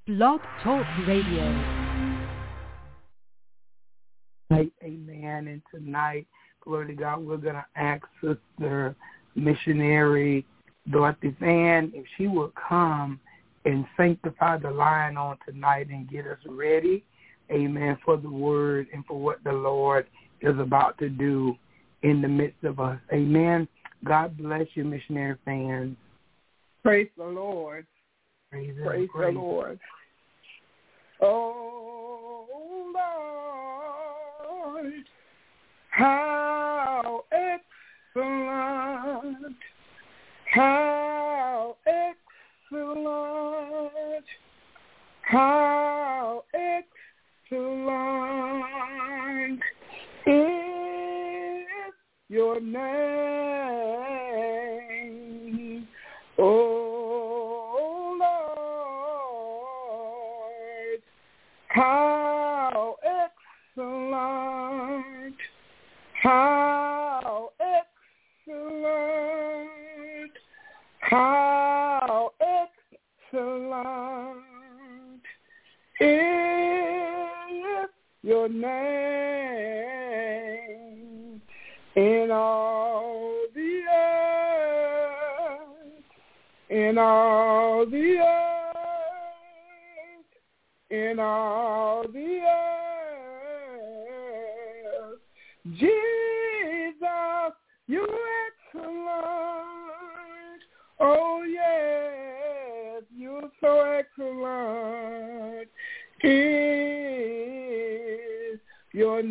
Blog Talk Radio. Amen. And tonight, glory to God, we're going to ask Sister Missionary Dorothy Fan if she will come and sanctify the line on tonight and get us ready, amen, for the word and for what the Lord is about to do in the midst of us. Amen. God bless you, Missionary Fans. Praise the Lord. Praise the Lord. Oh, Lord, how excellent, how excellent, how excellent is your name, oh Lord, how excellent, how excellent, how excellent is your name in all the earth, in all the earth, in all the earth. Jesus, you excellent. Oh, yes, you're so excellent. Is your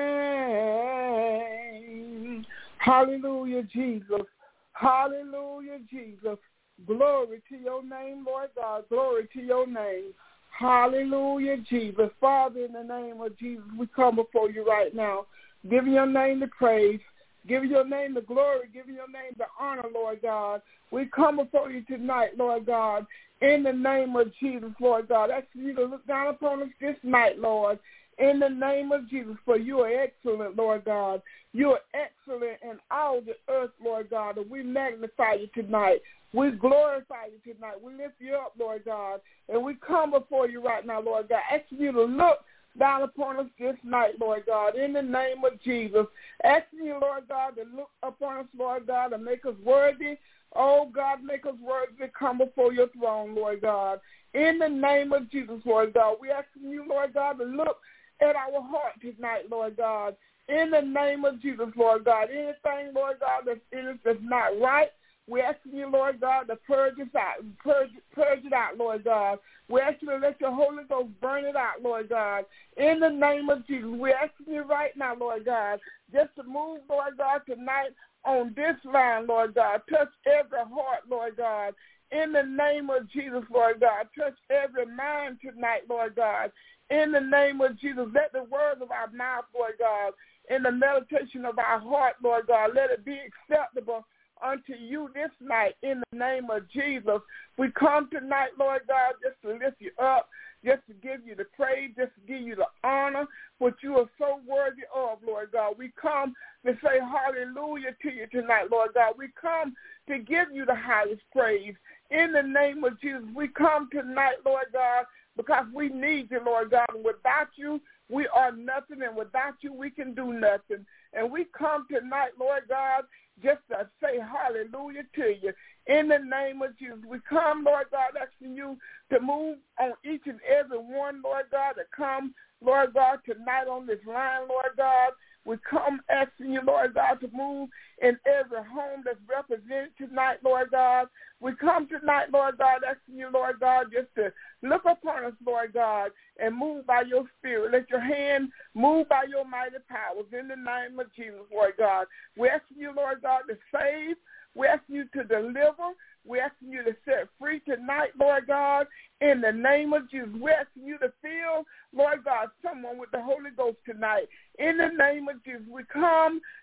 name. Hallelujah, Jesus. Hallelujah, Jesus. Glory to your name, Lord God. Glory to your name. Hallelujah, Jesus. Father, in the name of Jesus, we come before you right now. Give your name the praise. Give your name the glory. Give your name the honor, Lord God. We come before you tonight, Lord God, in the name of Jesus, Lord God. Asking you to look down upon us this night, Lord, in the name of Jesus, for you are excellent, Lord God. You are excellent in all the earth, Lord God, and we magnify you tonight. We glorify you tonight. We lift you up, Lord God, and we come before you right now, Lord God, asking you to look down upon us this night, Lord God, in the name of Jesus. Asking you, Lord God, to look upon us, Lord God, and make us worthy. Oh, God, make us worthy to come before your throne, Lord God. In the name of Jesus, Lord God, we asking you, Lord God, to look at our heart tonight, Lord God. In the name of Jesus, Lord God, anything, Lord God, that's in us that's not right, we're asking you, Lord God, to purge us out, purge it out, Lord God. We're asking you to let your Holy Ghost burn it out, Lord God. In the name of Jesus, we're asking you right now, Lord God, just to move, Lord God, tonight on this line, Lord God. Touch every heart, Lord God. In the name of Jesus, Lord God. Touch every mind tonight, Lord God. In the name of Jesus, let the words of our mouth, Lord God, and the meditation of our heart, Lord God, let it be acceptable unto you this night in the name of Jesus. We come tonight, Lord God, just to lift you up, just to give you the praise, just to give you the honor, what you are so worthy of, Lord God. We come to say hallelujah to you tonight, Lord God. We come to give you the highest praise. In the name of Jesus, we come tonight, Lord God, because we need you, Lord God. And without you, we are nothing, and without you, we can do nothing. And we come tonight, Lord God, just to say hallelujah to you. In the name of Jesus, we come, Lord God, asking you to move on each and every one, Lord God, to come, Lord God, tonight on this line, Lord God. We come asking you, Lord God, to move in every home that's represented tonight, Lord God. We come tonight, Lord God, asking you, Lord God, just to look upon us, Lord God, and move by your spirit. Let your hand move by your mighty powers in the name of Jesus, Lord God. We asking you, Lord God, to save. We asking you to deliver. We asking you to set free tonight, Lord God, in the name of Jesus. We asking you to fill, Lord God, someone with the Holy Ghost tonight. In the name of Jesus, we come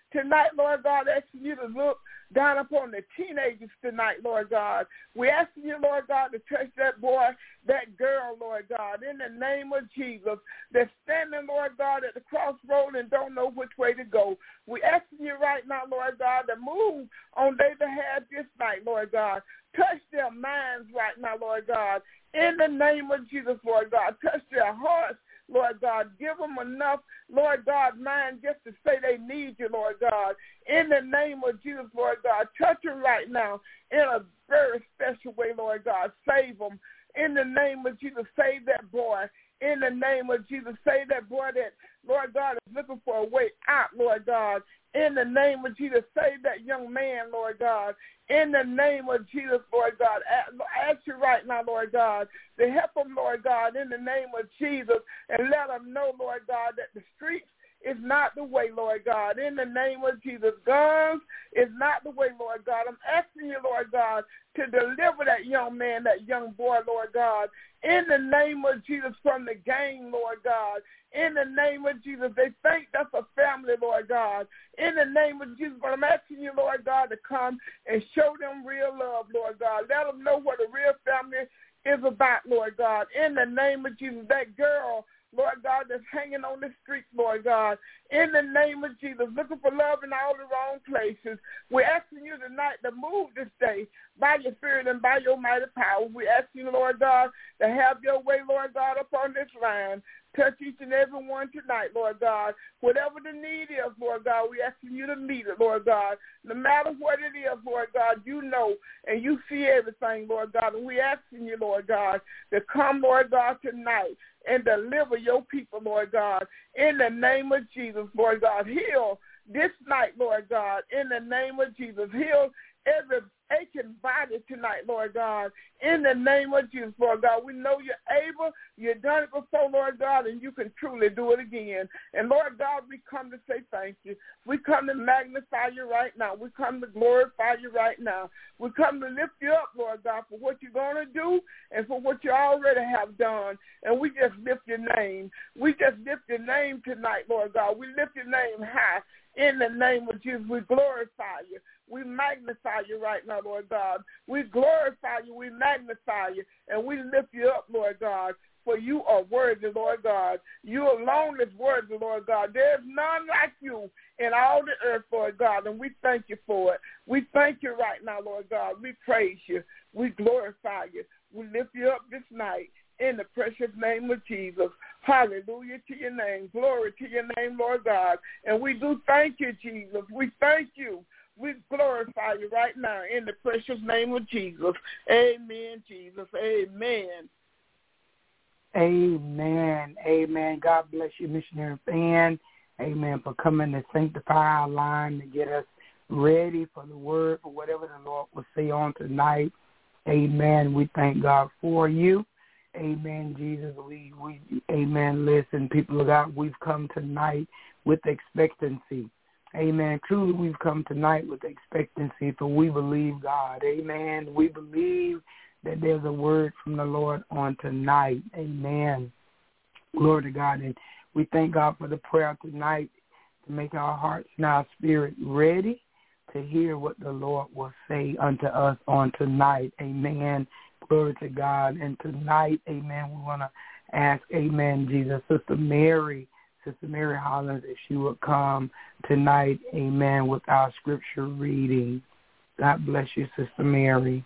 Tonight, Lord God, asking you to look down upon the teenagers tonight, Lord God. We're asking you, Lord God, to touch that boy, that girl, Lord God, in the name of Jesus. They're standing, Lord God, at the crossroad and don't know which way to go. We're asking you right now, Lord God, to move on their behalf this night, Lord God. Touch their minds right now, Lord God. In the name of Jesus, Lord God. Touch their hearts, Lord God. Give them enough, Lord God, mind just to say they need you, Lord God. In the name of Jesus, Lord God. Touch them right now in a very special way, Lord God. Save them. In the name of Jesus, save that boy. In the name of Jesus, save that boy that, Lord God, is looking for a way out, Lord God. In the name of Jesus, save that young man, Lord God. In the name of Jesus, Lord God, I ask you right now, Lord God, to help them, Lord God, in the name of Jesus, and let them know, Lord God, that the streets is not the way, Lord God. In the name of Jesus, guns is not the way, Lord God. I'm asking you, Lord God, to deliver that young man, that young boy, Lord God, in the name of Jesus, from the gang, Lord God. In the name of Jesus, they think that's a family, Lord God. In the name of Jesus, but I'm asking you, Lord God, to come and show them real love, Lord God. Let them know what a real family is about, Lord God. In the name of Jesus, that girl, Lord God, that's hanging on the streets, Lord God. In the name of Jesus, looking for love in all the wrong places. We're asking you tonight to move this day by your spirit and by your mighty power. We're asking you, Lord God, to have your way, Lord God, upon this line. Touch each and every one tonight, Lord God. Whatever the need is, Lord God, we're asking you to meet it, Lord God. No matter what it is, Lord God, you know and you see everything, Lord God. And we're asking you, Lord God, to come, Lord God, tonight and deliver your people, Lord God. In the name of Jesus, Lord God, heal this night, Lord God. In the name of Jesus, heal every aching body tonight, Lord God. In the name of Jesus, Lord God, we know you're able. You've done it before, Lord God, and you can truly do it again. And, Lord God, we come to say thank you. We come to magnify you right now. We come to glorify you right now. We come to lift you up, Lord God, for what you're going to do and for what you already have done. And we just lift your name. We just lift your name tonight, Lord God. We lift your name high. In the name of Jesus, we glorify you. We magnify you right now, Lord God. We glorify you. We magnify you. And we lift you up, Lord God. For you are worthy, Lord God. You alone is worthy, Lord God. There is none like you in all the earth, Lord God. And we thank you for it. We thank you right now, Lord God. We praise you. We glorify you. We lift you up this night. In the precious name of Jesus. Hallelujah to your name. Glory to your name, Lord God. And we do thank you, Jesus. We thank you. We glorify you right now in the precious name of Jesus. Amen, Jesus. Amen. Amen. Amen. God bless you, Missionary Fan. Amen. For coming to sanctify our line to get us ready for the word, for whatever the Lord will say on tonight. Amen. We thank God for you. Amen, Jesus. We amen. Listen, people of God, we've come tonight with expectancy. Amen. Truly, we've come tonight with expectancy, for we believe God. Amen. We believe that there's a word from the Lord on tonight. Amen. Glory to God. And we thank God for the prayer tonight to make our hearts and our spirit ready to hear what the Lord will say unto us on tonight. Amen. Glory to God. And tonight, amen, we want to ask, amen, Jesus, Sister Mary Hollins, if she would come tonight, amen, with our scripture reading. God bless you, Sister Mary.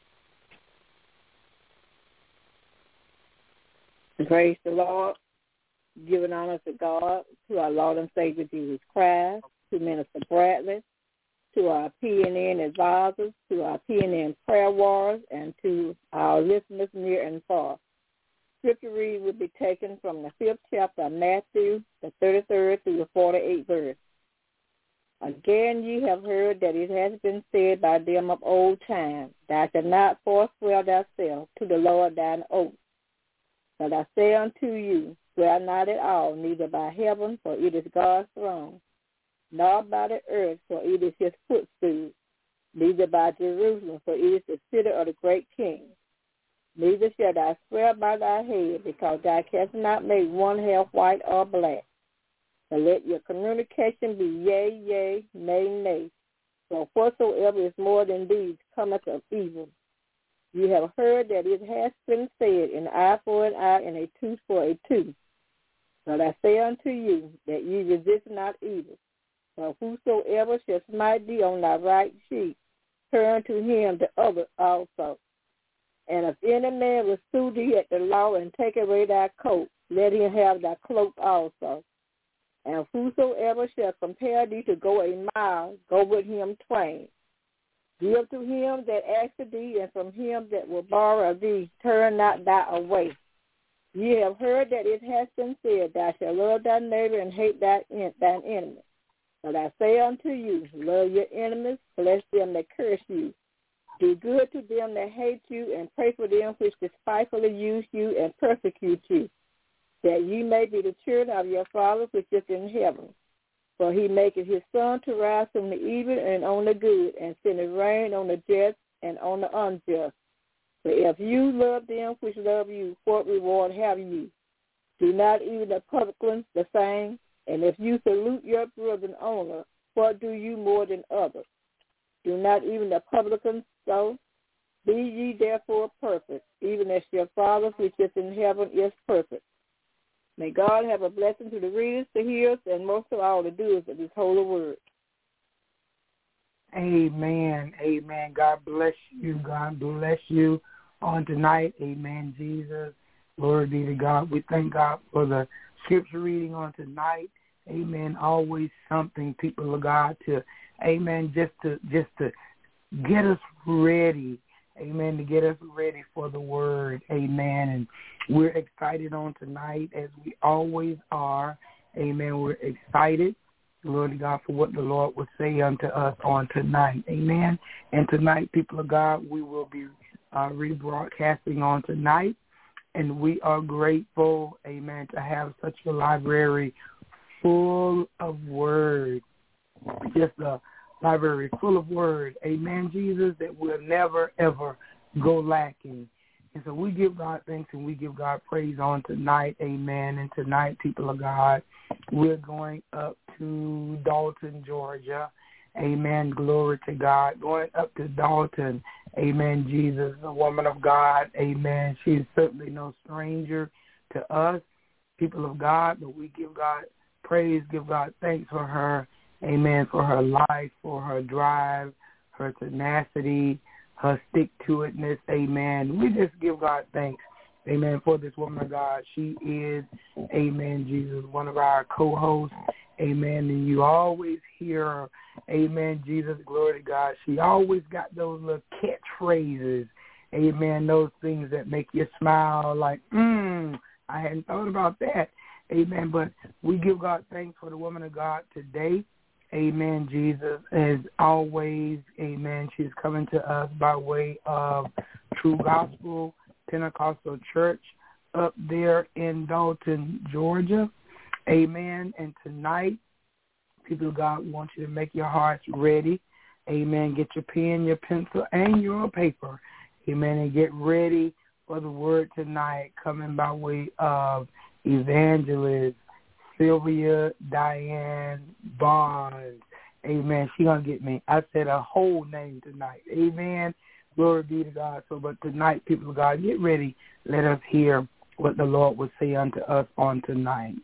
Praise the Lord. Giving honor to God, to our Lord and Savior Jesus Christ, to Minister Bradley, to our PNN advisors, to our PNN prayer warriors, and to our listeners near and far. Scripture reading will be taken from the 5th chapter of Matthew, the 33rd through the 48th verse. Again, ye have heard that it has been said by them of old time, thou shalt not forswear thyself to the Lord thine oath. But I say unto you, swear not at all, neither by heaven, for it is God's throne, nor by the earth, for it is his footstool, neither by Jerusalem, for it is the city of the great king. Neither shalt thou swear by thy head, because thou canst not make one hair white or black. But let your communication be yea, yea, nay, nay. For whatsoever is more than these cometh of evil. You have heard that it has been said, an eye for an eye and a tooth for a tooth. But I say unto you that ye resist not evil. For whosoever shall smite thee on thy right cheek, turn to him the other also. And if any man will sue thee at the law and take away thy coat, let him have thy cloak also. And whosoever shall compel thee to go a mile, go with him twain. Give to him that asketh thee, and from him that will borrow of thee, turn not thou away. Ye have heard that it has been said, thou shalt love thy neighbor and hate thine enemy. But I say unto you, love your enemies, bless them that curse you. Do good to them that hate you, and pray for them which despitefully use you and persecute you, that ye may be the children of your Father which is in heaven. For he maketh his sun to rise on the evil and on the good, and sendeth rain on the just and on the unjust. But if you love them which love you, what reward have you? Do not even the publicans the same? And if you salute your brethren only, what do you more than others? Do not even the publicans so? Be ye therefore perfect, even as your Father which is in heaven is perfect. May God have a blessing to the readers, the hearers, and most of all the doers of his holy word. Amen. Amen. God bless you. God bless you on tonight. Amen, Jesus. Glory be to God. We thank God for the scripture reading on tonight. Amen. Always something, people of God, to, amen, just to get us ready. Amen, to get us ready for the word. Amen. And we're excited on tonight, as we always are. Amen. We're excited, glory to God, for what the Lord will say unto us on tonight. Amen. And tonight, people of God, we will be rebroadcasting on tonight. And we are grateful, amen, to have such a library full of word. Just a library full of word. Amen, Jesus, that will never, ever go lacking. And so we give God thanks and we give God praise on tonight. Amen. And tonight, people of God, we're going up to Dalton, Georgia. Amen. Glory to God. Going up to Dalton. Amen, Jesus, a woman of God. Amen. She's certainly no stranger to us, people of God, but we give God praise, give God thanks for her. Amen, for her life, for her drive, her tenacity, her stick-to-itness. Amen. We just give God thanks. Amen, for this woman of God. She is, amen, Jesus, one of our co-hosts. Amen. And you always hear her. Amen, Jesus, glory to God. She always got those little catchphrases. Amen, those things that make you smile like, I hadn't thought about that. Amen. But we give God thanks for the woman of God today. Amen, Jesus. As always, amen, she's coming to us by way of True Gospel Pentecostal Church up there in Dalton, Georgia. Amen. And tonight, people of God, want you to make your hearts ready. Amen. Get your pen, your pencil, and your paper. Amen. And get ready for the word tonight, coming by way of Evangelist Sylvia Diane Barnes. Amen. She going to get me. I said her whole name tonight. Amen. Glory be to God. So, but tonight, people of God, get ready. Let us hear what the Lord will say unto us on tonight.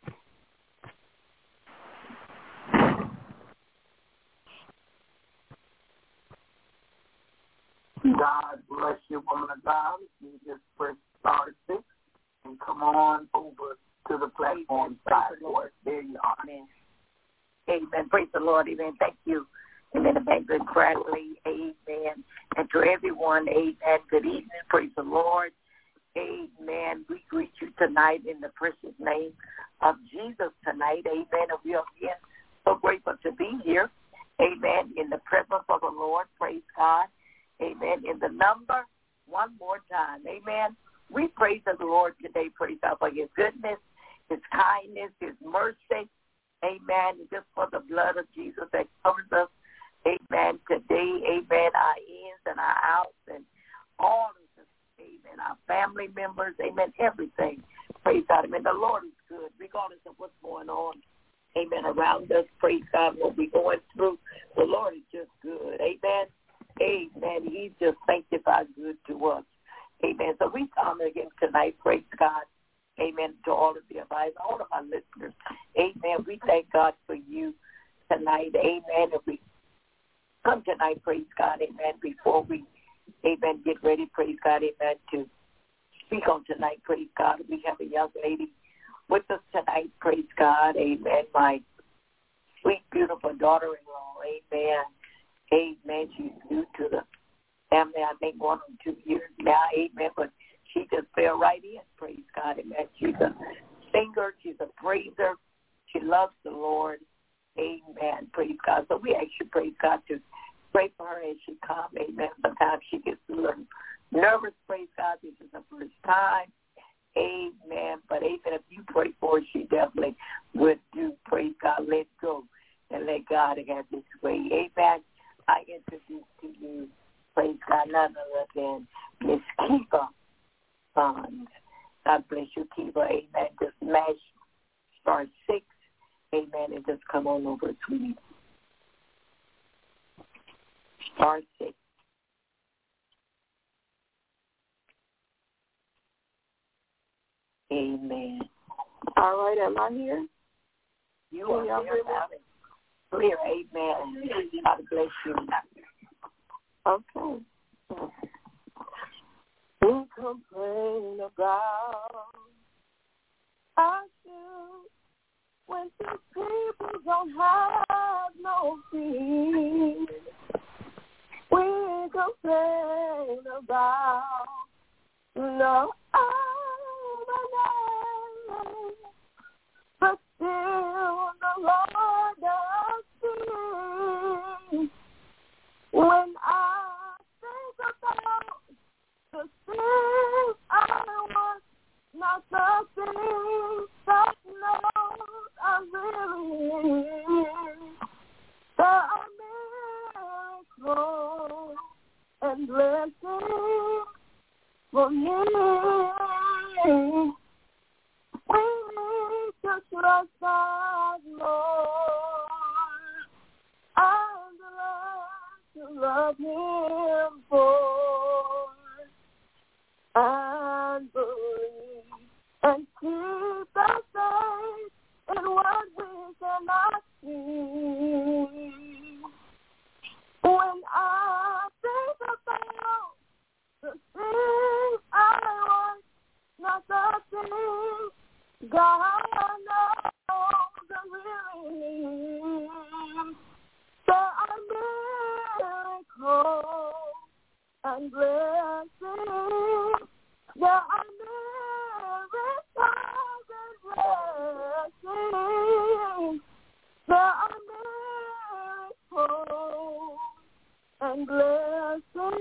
God bless you, woman of God. You just press star 6 and come on over to the platform side. There you are. Amen. Amen. Praise the Lord. Amen. Thank you. Amen. Evangelist Bradley. Amen. And to everyone, amen. Good evening. Praise the Lord. Amen. We greet you tonight in the precious name of Jesus tonight. Amen. And we are again so grateful to be here. Amen. In the presence of the Lord. Praise God. Amen. In the number, one more time. Amen. We praise the Lord today. Praise God for his goodness, his kindness, his mercy. Amen. And just for the blood of Jesus that covers us. Amen. Today, amen, our ins and our outs and all of us. Amen. Our family members. Amen. Everything. Praise God. Amen. The Lord is good regardless of what's going on amen, around us, praise God, what we're going through. The Lord is just good, amen. Amen. He's just sanctified good to us. Amen. So we honor him tonight, praise God. Amen. To all of the advisors, all of our listeners. Amen. We thank God for you tonight. Amen. And we come tonight, praise God. Amen. Before we, amen, get ready, praise God. Amen. To speak on tonight, praise God. We have a young lady with us tonight, praise God. Amen. My sweet, beautiful daughter-in-law. Amen. Amen. She's new to the family, I think 1 or 2 years now. Amen. But she just fell right in, praise God. Amen. She's a singer. She's a praiser. She loves the Lord. Amen. Praise God. So we ask you, praise God, to pray for her as she comes. Amen. Sometimes she gets a little nervous, praise God. This is her first time. Amen. But amen, if you pray for her, she definitely would do, praise God. Let go and let God have his way. Amen. I introduce to you, praise God, none other than Miss Kiva Bonds. God bless you, Kiva. Amen. Just smash star 6. Amen. And just come on over, sweetie. Star 6. Amen. All right, am I here? You are here, clear. Amen. God bless you. Okay. We complain about our shoes when these people don't have no feet. We complain about no other, but still the Lord does see. When I think about the things I want, not the things that knows I really need, there are miracles and blessings for me. We need to trust God, Lord, and learn to love him for, and believe, and keep the faith in what we cannot see. When I think about the things I want, not the things God knows I really need, there are miracles and blessings. There are miracles and blessings. There are miracles and blessings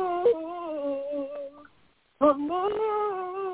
for me.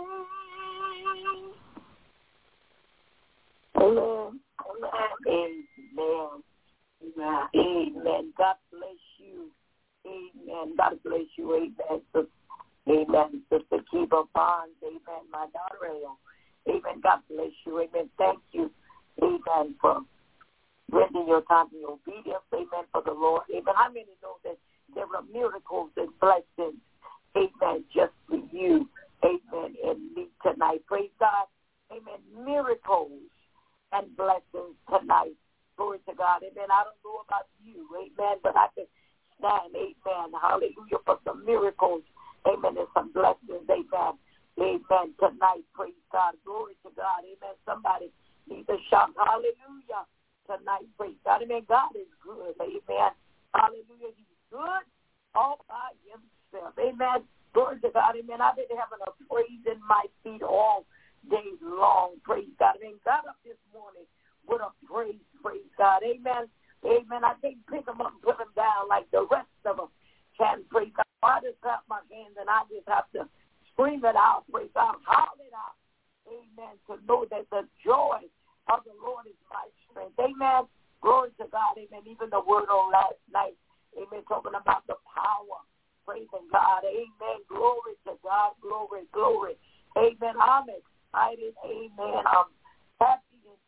Amen. Amen. Amen. God bless you. Amen. God bless you. Amen. Amen. Sister Kiva Bonds. Amen. My daughter-in-law. Amen. God bless you. Amen. Thank you. Amen. For rendering your time in obedience. Amen. For the Lord. Amen. How many know that there are miracles and blessings? Amen. Just for you. Amen. And me tonight. Praise God. Amen. Miracles and blessings tonight. Glory to God. Amen. I don't know about you. Amen. But I can stand. Amen. Hallelujah. For some miracles. Amen. And some blessings. Amen. Amen. Tonight. Praise God. Glory to God. Amen. Somebody needs a shout. Hallelujah. Tonight. Praise God. Amen. God is good. Amen. Hallelujah. He's good all by himself. Amen. Glory to God. Amen. I've been having a praise in my feet all day long. Praise God. Amen. Got up this morning with a praise. Praise God. Amen. Amen. I can't pick them up and put them down like the rest of them can. Praise God. I just have my hands and I just have to scream it out. Praise God. Howl it out. Amen. To know that the joy of the Lord is my strength. Amen. Glory to God. Amen. Even the word on last night. Amen. Talking about the power. Praising God. Amen. Glory to God. Glory, glory. Amen. I'm excited. Amen. I'm happy in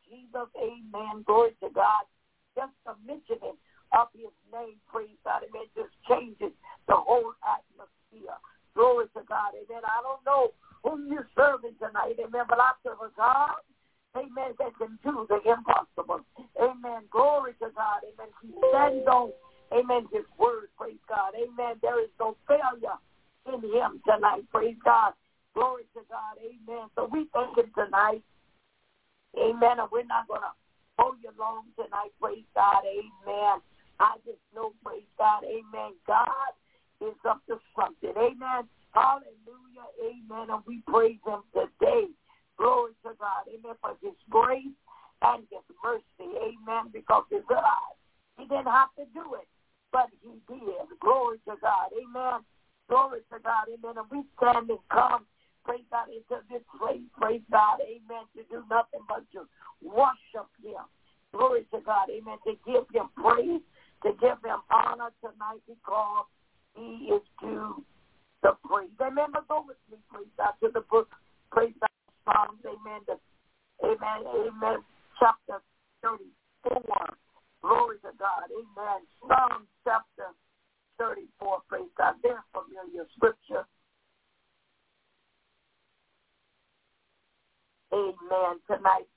Jesus, amen, glory to God, just the mentioning of his name, praise God, amen, just changes the whole atmosphere. Glory to God, amen. I don't know whom you're serving tonight, amen, but I serve a God, amen, that can do the impossible. Amen, glory to God, amen. He stands on, amen, his word, praise God, amen. There is no failure in him tonight, praise God. Glory to God, amen. So we thank him tonight, amen, and we're not going to hold you long tonight, praise God, amen. I just know, praise God, amen, God is up to something, amen. Hallelujah, amen, and we praise him today. Glory to God, amen, for his grace and his mercy, amen, because he realized he didn't have to do it, but he did. Glory to God, amen. Glory to God, amen, and we stand and come, praise God, into this place, praise God, amen, to do nothing but to worship him. Glory to God, amen, to give him praise, to give him honor tonight because he is due the praise. Amen, but go with me, praise God, to the book, praise God, Psalms, amen, amen, chapter 34. Glory to God, amen. Psalms chapter 34, praise God, very familiar scripture. Amen. Tonight,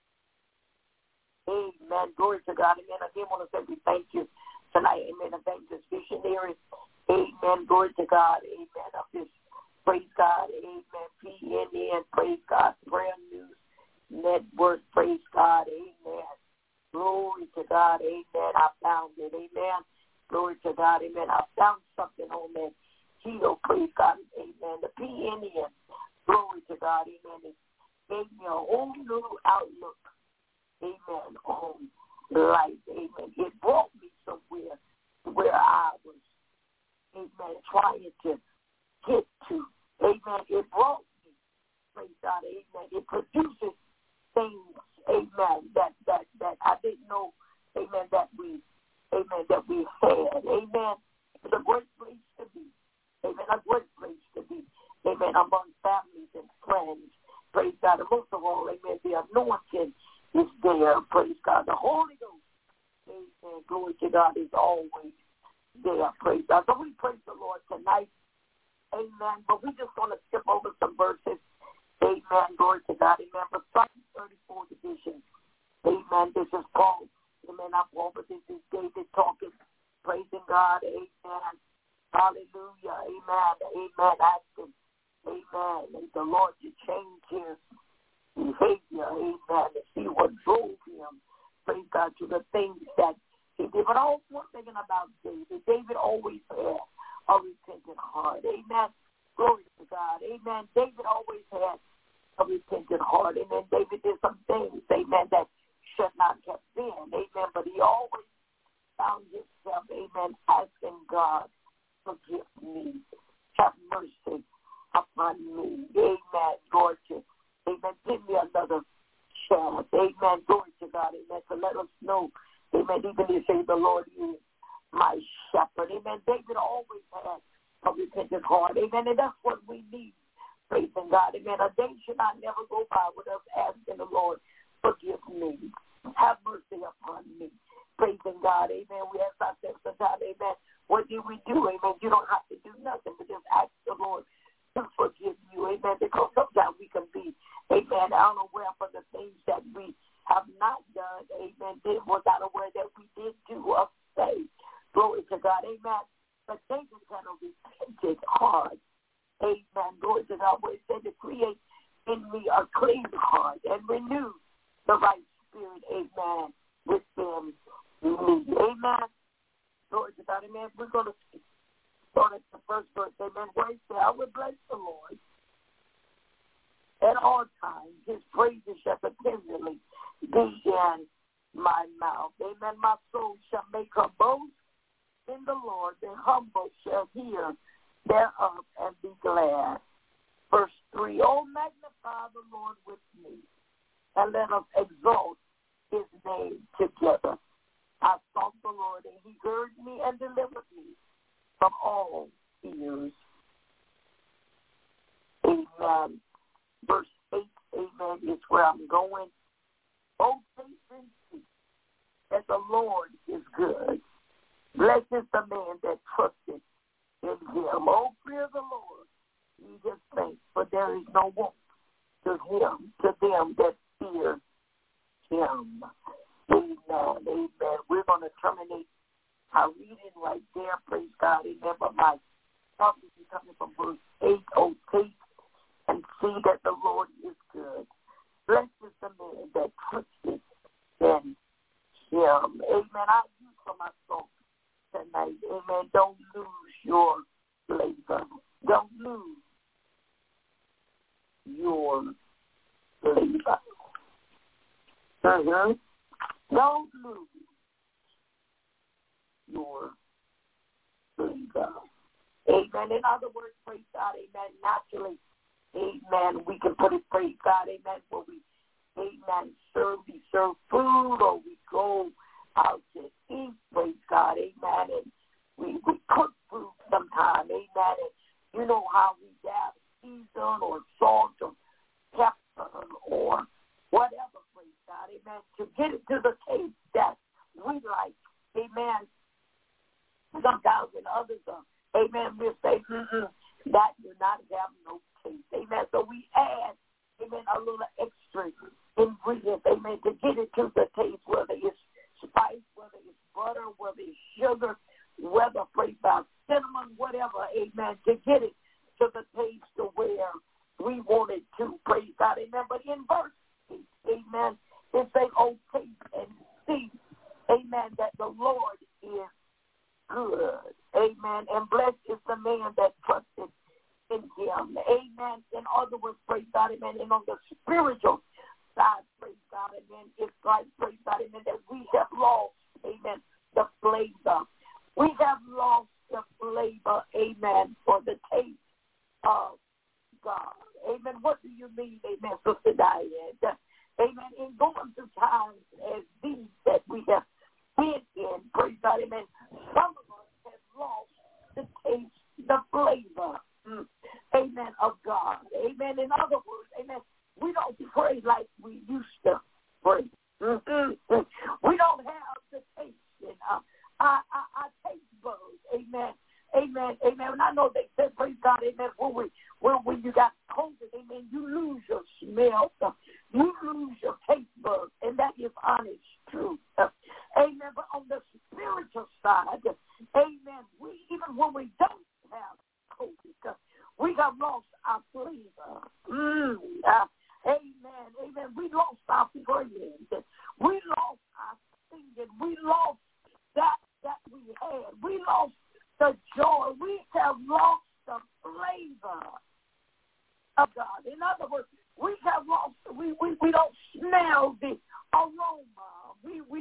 amen. Glory to God. Amen. Again, I want to say we thank you tonight. Amen. And thank this visionary. Amen. Glory to God. Amen. Of this, praise God. Amen. PNN. Praise God. Prayer News Network. Praise God. Amen. Glory to God. Amen. I found it. Amen. Glory to God. Amen. I found something on that Keto. Praise God. Amen. The PNN. Glory to God. Amen. It gave me a whole new outlook. Amen. On life. Amen. It brought me somewhere where I was, amen, trying to get to. Amen. It brought me, praise God, amen. It produces things, amen, that I didn't know, amen, that we had. Amen. It's a great place to be. Amen. A great place to be. Amen. Among families and friends. Praise God. And most of all, amen, the anointing is there. Praise God. The Holy Ghost, amen, glory to God, is always there. Praise God. So we praise the Lord tonight. Amen. But we just want to skip over some verses. Amen. Glory to God. Amen. But Psalm 34 division. Amen. This is Paul. Amen. Not Paul, but this is David talking. Praising God. Amen. Hallelujah. Amen. Amen. Asking, amen, and the Lord to change his behavior. Amen. To see what drove him. Praise God, to the things that he did. But I was thinking about David. David always had a repentant heart. Amen. Glory to God. Amen. David always had a repentant heart. Amen. David did some things, amen, that should not have been. Amen. But he always found himself, amen, asking God, forgive me. Have mercy upon me. Amen. Lord, amen. Give me another chance. Amen. Glory to God. Amen. To let us know, amen, even if say the Lord is my shepherd. Amen. David always had a repentant heart. Amen. And that's what we need. Praising God. Amen. A day should not never go by with us asking the Lord, forgive me. Have mercy upon me. Praising God. Amen. We ask ourselves sometimes, amen, what did we do? Amen. You don't have to do nothing, but just ask the Lord to forgive you. Amen. Because sometimes we can be, amen, unaware for the things that we have not done. Amen. They were not aware that we did do or say. Glory to God. Amen. But David had a repentant heart. Amen. Glory to God. Where it said to create in me a clean heart and renew the right spirit. Amen. Within me. Amen. Glory to God. Amen. We're going to start at the first verse. Amen. Where it says, I will bless the Lord at all times. His praises shall continually be in my mouth. Amen. My soul shall make her boast in the Lord. The humble shall hear thereof and be glad. Verse 3, oh, magnify the Lord with me, and let us exalt his name together. I sought the Lord, and he heard me and delivered me from all fears. Amen. Verse 8, amen, is where I'm going. Oh, taste and see that the Lord is good. Blessed is the man that trusted in him. Oh, fear the Lord. He just thinks, for there is no want to him, to them that fear him. Amen, amen. We're going to terminate our reading right there. Praise God, amen. But my thought is coming from verse 8. Oh, taste and see that the Lord is good. Blessed is the man that trusted in him. Amen. I use for my song tonight. Amen. Don't lose your labor. Don't lose your labor. Don't lose your labor. Amen. In other words, praise God, amen. Naturally, amen, we can put it, praise God, amen, where we, amen, we serve food, or we go out to eat, praise God, amen, and we cook food sometime, amen, and you know how we have season or salt or pepper or whatever, praise God, amen, to get it to the taste that we like, amen. Sometimes when others are, amen, we'll say, that do not have no taste, amen. So we add, amen, a little extra ingredient, amen, to get it to the taste, whether it's spice, whether it's butter, whether it's sugar, whether, praise God, cinnamon, whatever, amen, to get it to the taste to where we want it to, praise God, amen. But in verse 8, amen, it says, oh, taste and see, amen, that the Lord is good, amen, and blessed is the man that trusted in him, amen. In other words, praise God, amen, and on the spiritual side, praise God, amen, it's like, praise God, amen, that we have lost, amen, the flavor. We have lost the flavor, amen, for the taste of God, amen. What do you mean, amen, Sister Diane? Amen, in going through times as these that we have been in, praise God, amen, some of us have lost the taste, the flavor, amen, of God, amen. In other words, amen, we don't pray like we used to pray. We don't have the taste in our taste buds, amen, amen, amen. And I know they said, praise God, amen, when you got COVID, amen, you lose your smell, you lose your taste buds, and that is honest truth. Amen. But on the spiritual side, amen, even when we don't have COVID, we have lost our flavor. Amen. Amen. We lost our praise. We lost our singing. We lost that we had. We lost the joy. We have lost the flavor of God. In other words, we have lost. We don't smell the aroma.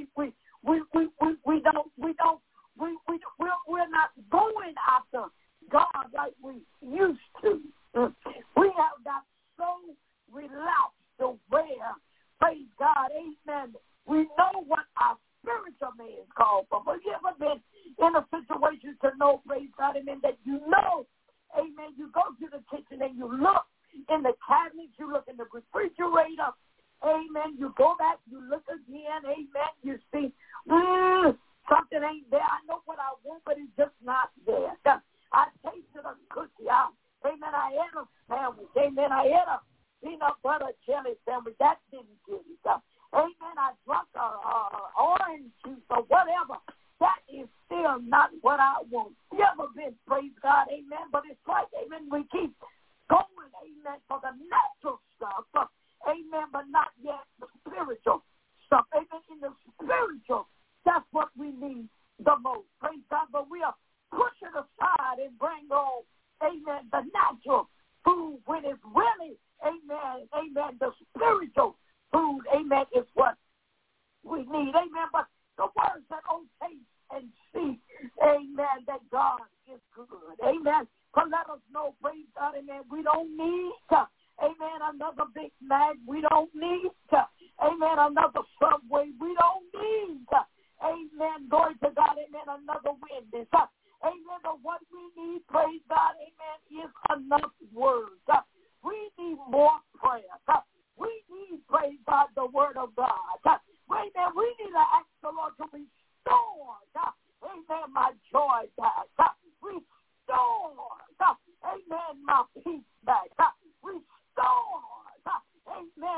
We're not going after God like we used to. We have got so relaxed to where, praise God, amen, we know what our spiritual man is called for. But you ever been in a situation to know, praise God, amen, that you know, amen, you go to the kitchen and you look in the cabinets, you look in the refrigerator, amen, you go back, you look again, amen, you see, something ain't there. I know what I want, but it's just not there. I tasted a cookie. Amen, I ate a sandwich. Amen, I ate a peanut butter jelly sandwich. That didn't get it. Amen, I drank orange juice or whatever. That is still not what I want. You ever been, praise God, amen, but it's like, amen, we keep going, amen, for the natural stuff, amen, but not yet the spiritual stuff. Amen, in the spiritual, that's what we need the most. Praise God, but we are pushing aside and bring on, amen, the natural food when it's really, amen, amen, the spiritual food, amen, is what we need. Amen, but the words that, oh, taste and see, amen, that God is good. Amen. So let us know, praise God, amen, we don't need, amen, another Big Mac. We don't need, amen, another Subway. We don't need, amen, glory to God, amen, another Wendy's. Amen, but what we need, praise God, amen, is enough words. We need more prayer. We need, praise God, the word of God.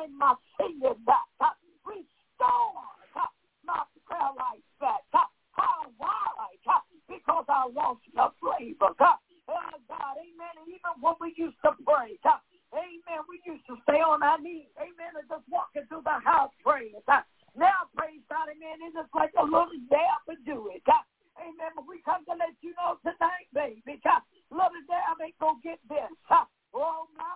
bring my singing back. Restore my prayer life back. Why? Because I lost the flavor. God, amen. Even when we used to pray, amen, we used to stay on our knees, amen, and just walking through the house praying. Now, praise God, amen, it's just like a little dab to do it. Amen, but we come to let you know tonight, baby, little dab ain't going to get this. Oh, my.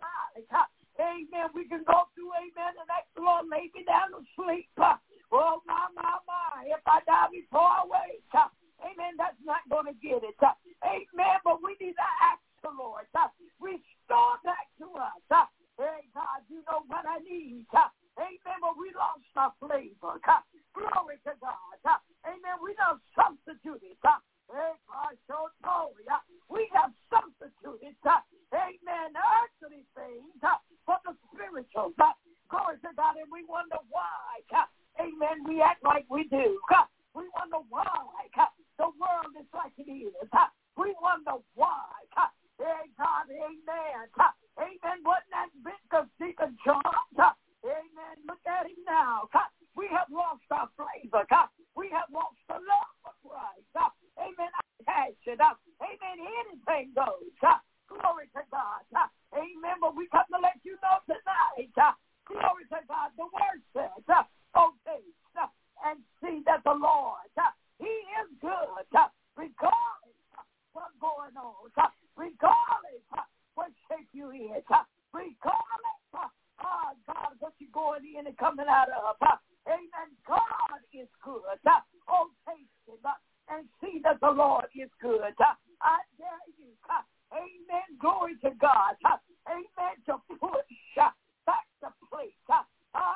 Amen, we can go through, amen, and ask the Lord, lay me down to sleep. Oh, my. If I die before I wake, amen, that's not going to get it. Amen, but we need to ask the Lord. Restore back to us. Hey, God, you know what I need. Amen, but we lost our flavor. Glory to God. Amen, we done substituted. Hey, God, so glory. We have substituted. Amen, earthly things for the spiritual. Glory to God, and we wonder why. Amen, we act like we do. We wonder why the world is like it is. We wonder why. Hey, God, amen. Amen, wasn't that big of Deacon John? Amen, look at him now. We have lost our flavor. We have lost the love of Christ. Amen, passion. Amen, anything goes. Glory to God. Amen, but we come to let you know tonight. Glory to God. The word says, oh, taste and see that the Lord, he is good. Regardless of what's going on. Regardless of what shape you in. Regardless of, God, what you're going in and coming out of. Amen. God is good. Oh, taste it and see that the Lord is good. I dare you. Amen. Glory to God. Amen. To push back the plate. God.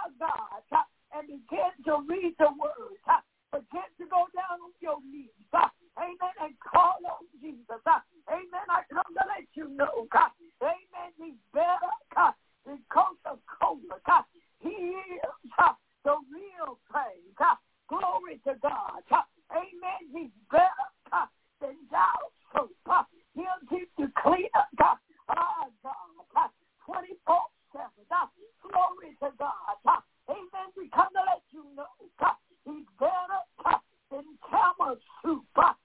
And begin to read the word. Begin to go down on your knees. Amen. And call on Jesus. Amen. I come to let you know. Amen. He's better than Coca-Cola. He is the real thing. Glory to God. Amen. He's better than Dial soap. He'll keep you clean. God. 24/7. Glory to God. Amen. We come to let you know. He's better than camel soup.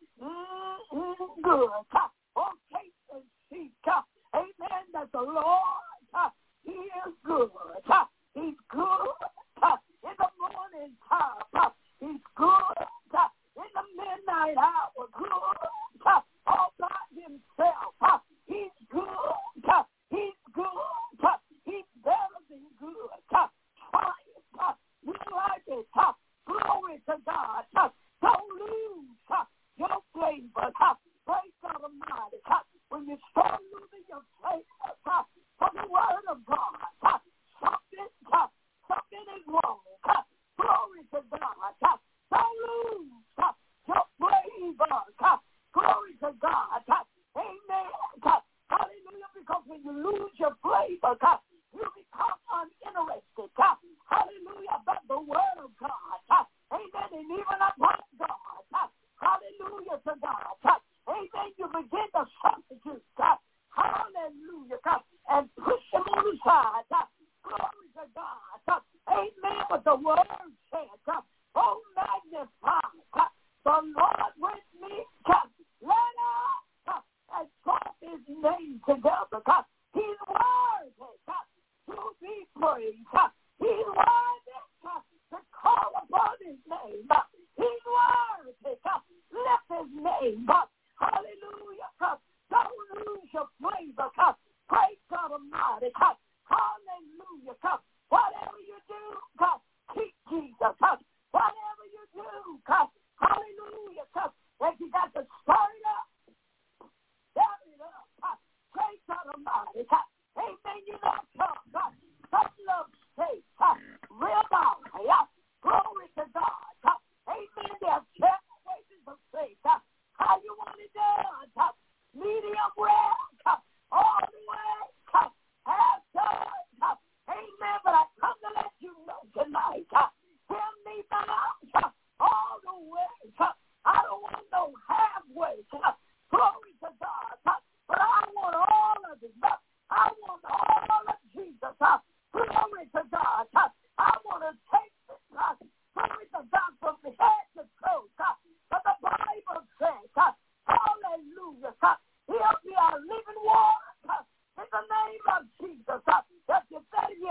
Good. Oh, taste and see. Amen. That the Lord, he is good. He's good in the morning time. He's good in the midnight hour. Good all by himself. He's good. He's good. He's better than good. Triumph. We like it. Glory to God. Don't lose your flavor. Praise God Almighty. When you start losing your flavor from the word of God, something is wrong. Glory to God. Don't lose your flavor. Glory to God. Amen. Hallelujah. Because when you lose your flavor, you become uninterested. Hallelujah. About the word of God. Amen. And even about God. Hallelujah to God. Amen. You begin to substitute. Hallelujah. And push them on the side. Glory to God. Amen. But the word says, oh, magnify the Lord with me. Let us exalt his name together. He's worthy to be praised. He's worthy to call upon his name. He's worthy. Lift his name. Hallelujah. Don't lose your flavor. Praise God Almighty. Hallelujah. Whatever you do, keep Jesus. Whatever you do, hallelujah. If you got to start it up, start it up. Praise God Almighty. Amen. You know, some love steak.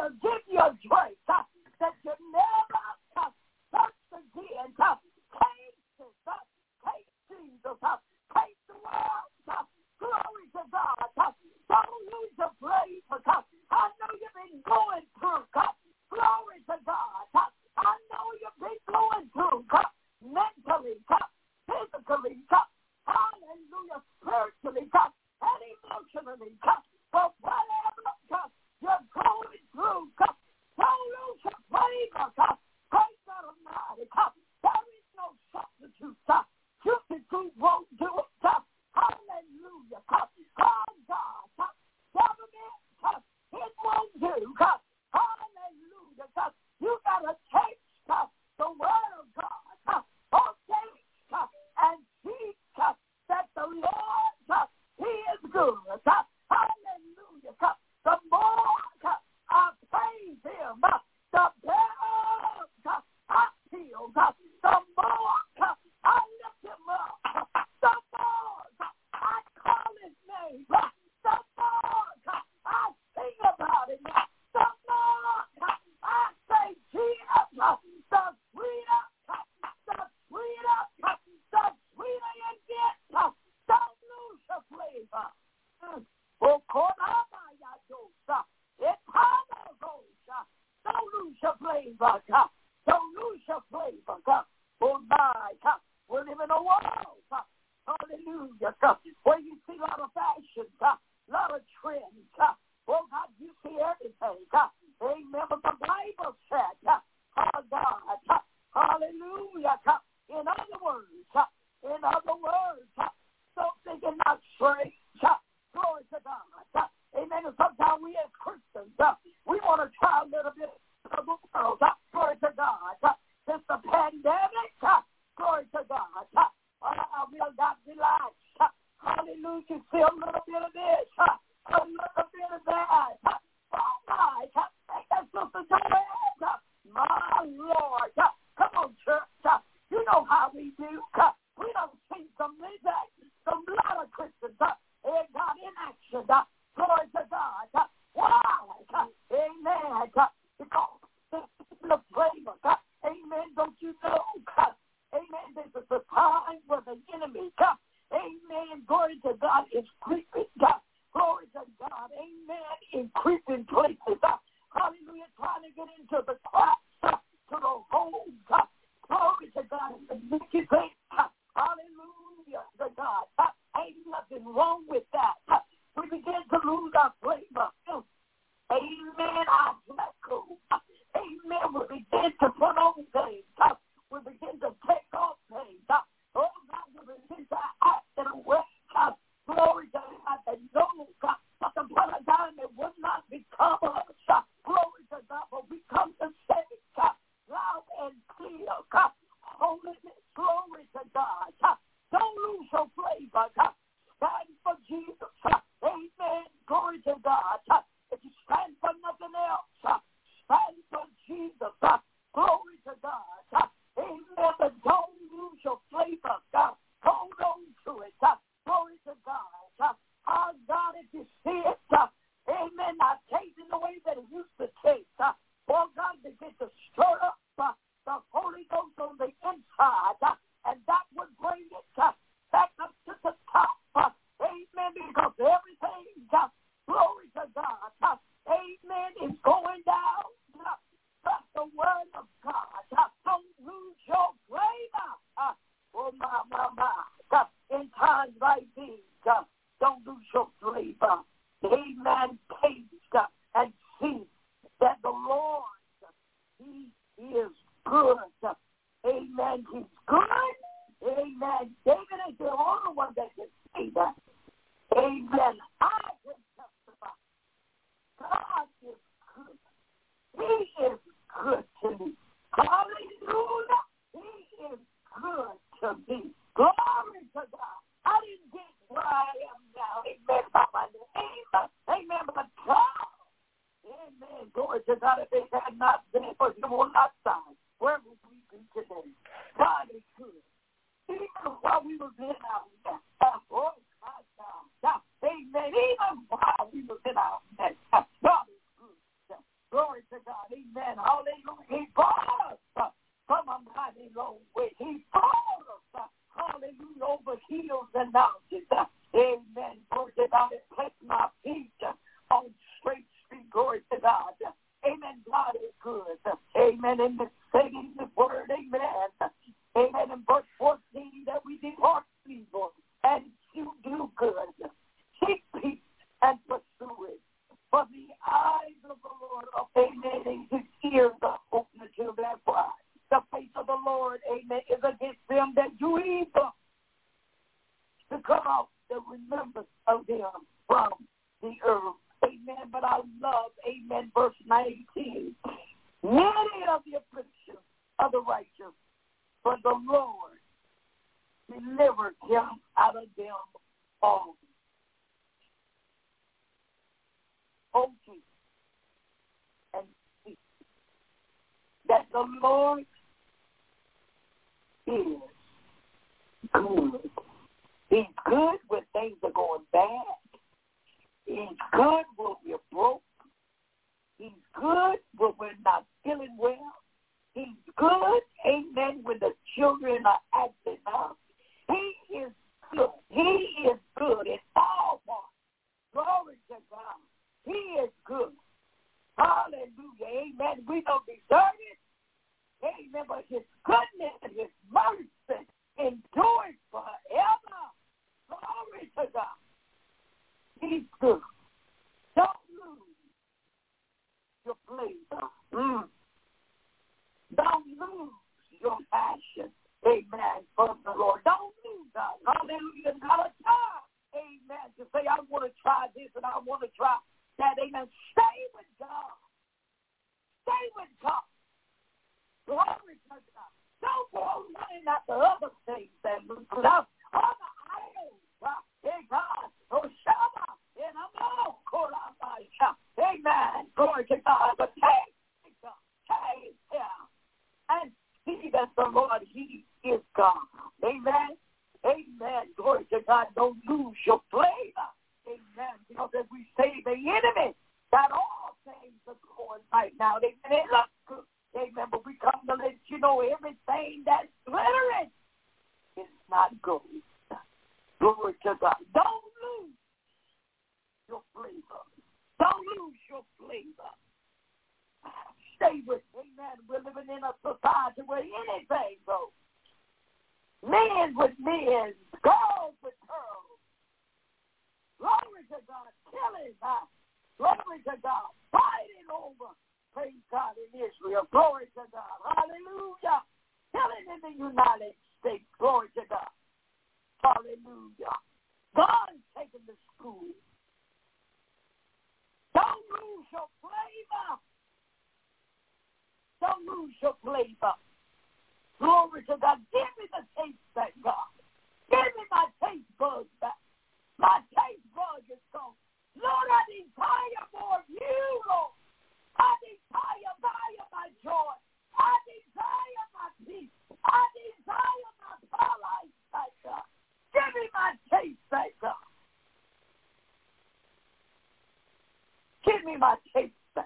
He'll give you a drink that you never thirst again. Taste it. Taste Jesus. Taste the world. Glory to God. Don't lose your flavor. I know you've been going through. Glory to God. I know you've been going through mentally, physically, hallelujah, spiritually, and emotionally. But whatever you're going through, don't lose your flavor. Praise God Almighty. There is no substitute. Substitute won't do it. Hallelujah. Oh, God. Government, it won't do. Hallelujah. You got to taste the word of God. Oh, taste and see that the Lord, He is good. Hallelujah. The more I praise Him, the better I feel. The more I lift Him up, the more I call His name, the more I sing about Him, the more I say Jesus, the sweeter you get. Don't lose your flavor. Don't lose your flavor. Don't lose your flavor. Oh my, we live in a world, hallelujah, where you see a lot of fashion, a lot of trends. Oh God, you see everything. Amen. But the Bible said, oh God, hallelujah. In other words, don't think it not strange. Glory to God. Amen. And sometimes we as Christians, we want to try a little bit of the world. Glory to God. Since the pandemic, glory to God. We have got relaxed. Hallelujah. See a little bit of this, a little bit of that. Oh my, ain't that Sister Joanne? My Lord. Come on, church. You know how we do. We don't see some lot of Christians. And God in action. Glory to God. Why? Amen. Because the flavor. Amen. Don't you know? Amen. This is the time where the enemy, amen, glory to God, is creeping. Glory to God. Amen. In creeping places. Hallelujah. Trying to get into the cracks, to the holes. Glory to God. Wicked things. Hallelujah to God. Ain't nothing wrong with that. We begin to lose our flavor. Amen. Our flesh. Amen. We begin to put on things. We begin to take off things. Oh God, we begin to act in a way. Glory to God. That no God, but the blood of God, it would not become us. Glory to God, but we come to say loud and clear. Holiness. Glory to God. Don't lose your flavor. Stand for Jesus. Amen. Glory to God. If you stand for nothing else, stand for Jesus. Glory to God. Amen. But don't lose your flavor. Hold on to it. Glory to God. Oh God, if you see it, amen, not tasting the way that it used to taste. Oh God, begin to stir up the Holy Ghost on the inside, and that would bring it back up to the top. Amen. Because everything, glory to God, amen, is going down. That's the word of God. Don't lose your flavor. Oh, my. In times like these, don't lose your flavor. Amen. Taste and see that the Lord, He is good. Amen. He's good. Amen. David is the only one that can say that. Amen. I can testify. God is good. He is good to me. Hallelujah. He is good to me. Glory to God. I didn't get where I am now. Amen. By my name. Amen. But God. Amen. Glory to God. If it had not been for Him on our side, where would we be today? God is good. Even while we were in our mess. Oh, God. Amen. Even while we were in our mess. God is good. Glory Glory to God. Amen. Hallelujah. He brought us from a mighty long way. He brought us, hallelujah, over hills and mountains. Amen. Glory to God. And placed my feet on straight street. Glory to God. Amen. God is good. Amen. In the saying the word. Amen. Amen. In verse 14, that we depart evil and you do good. Seek peace and pursue it. For the eyes of the Lord are amen, and his ears are open to their cry. The face of the Lord, amen, is against them that do evil, to cut off the remembrance of them from the earth. Amen. But I love, amen, verse 19. Many of the afflictions of the righteous, but the Lord delivered him out of them all. Okay. And see that the Lord is good. He's good when things are going bad. He's good when we're broke. He's good when we're not feeling well. He's good, amen, when the children are acting up. He is good. He is good in all parts. Glory to God. He is good. Hallelujah. Amen. We don't deserve it. Amen. But his goodness and his mercy endures forever. Glory to God. He's good. Don't lose your flavor. Don't lose your passion. Amen. For the Lord. Don't lose that. Hallelujah. Not a time. Amen. To say, I want to try this and I want to try that. Amen. Stay with God. Stay with God. Glory to God. Don't go running after other things that look good. Other idols. Hey, God. Oh, Shabbat. And I'm all caught up by Shabbat. Amen. Glory to God. But take God. Take him. And see that the Lord, he is God. Amen. Amen. Glory to God. Don't lose your flavor. Amen. Because as we say, the enemy, that all things are going right now. They look good. Amen. But we come to let you know everything that's glittering is not gold. Glory to God. Don't lose your flavor. Don't lose your flavor. Stay with me. Amen. We're living in a society where anything goes. Men with men, girls with girls. Glory to God. Killing us. Glory to God. Fighting over. Praise God in Israel. Glory to God. Hallelujah. Killing in the United States. Glory to God. Hallelujah. God is taking the school. Don't lose your flavor. Don't lose your flavor. Glory to God. Give me the taste back, God. Give me my taste buds back. My taste bud is gone. Lord, I desire more of you, Lord. I desire my joy. I desire my peace. I desire my paradise back, God. Give me my taste back, God. Give me my taste back.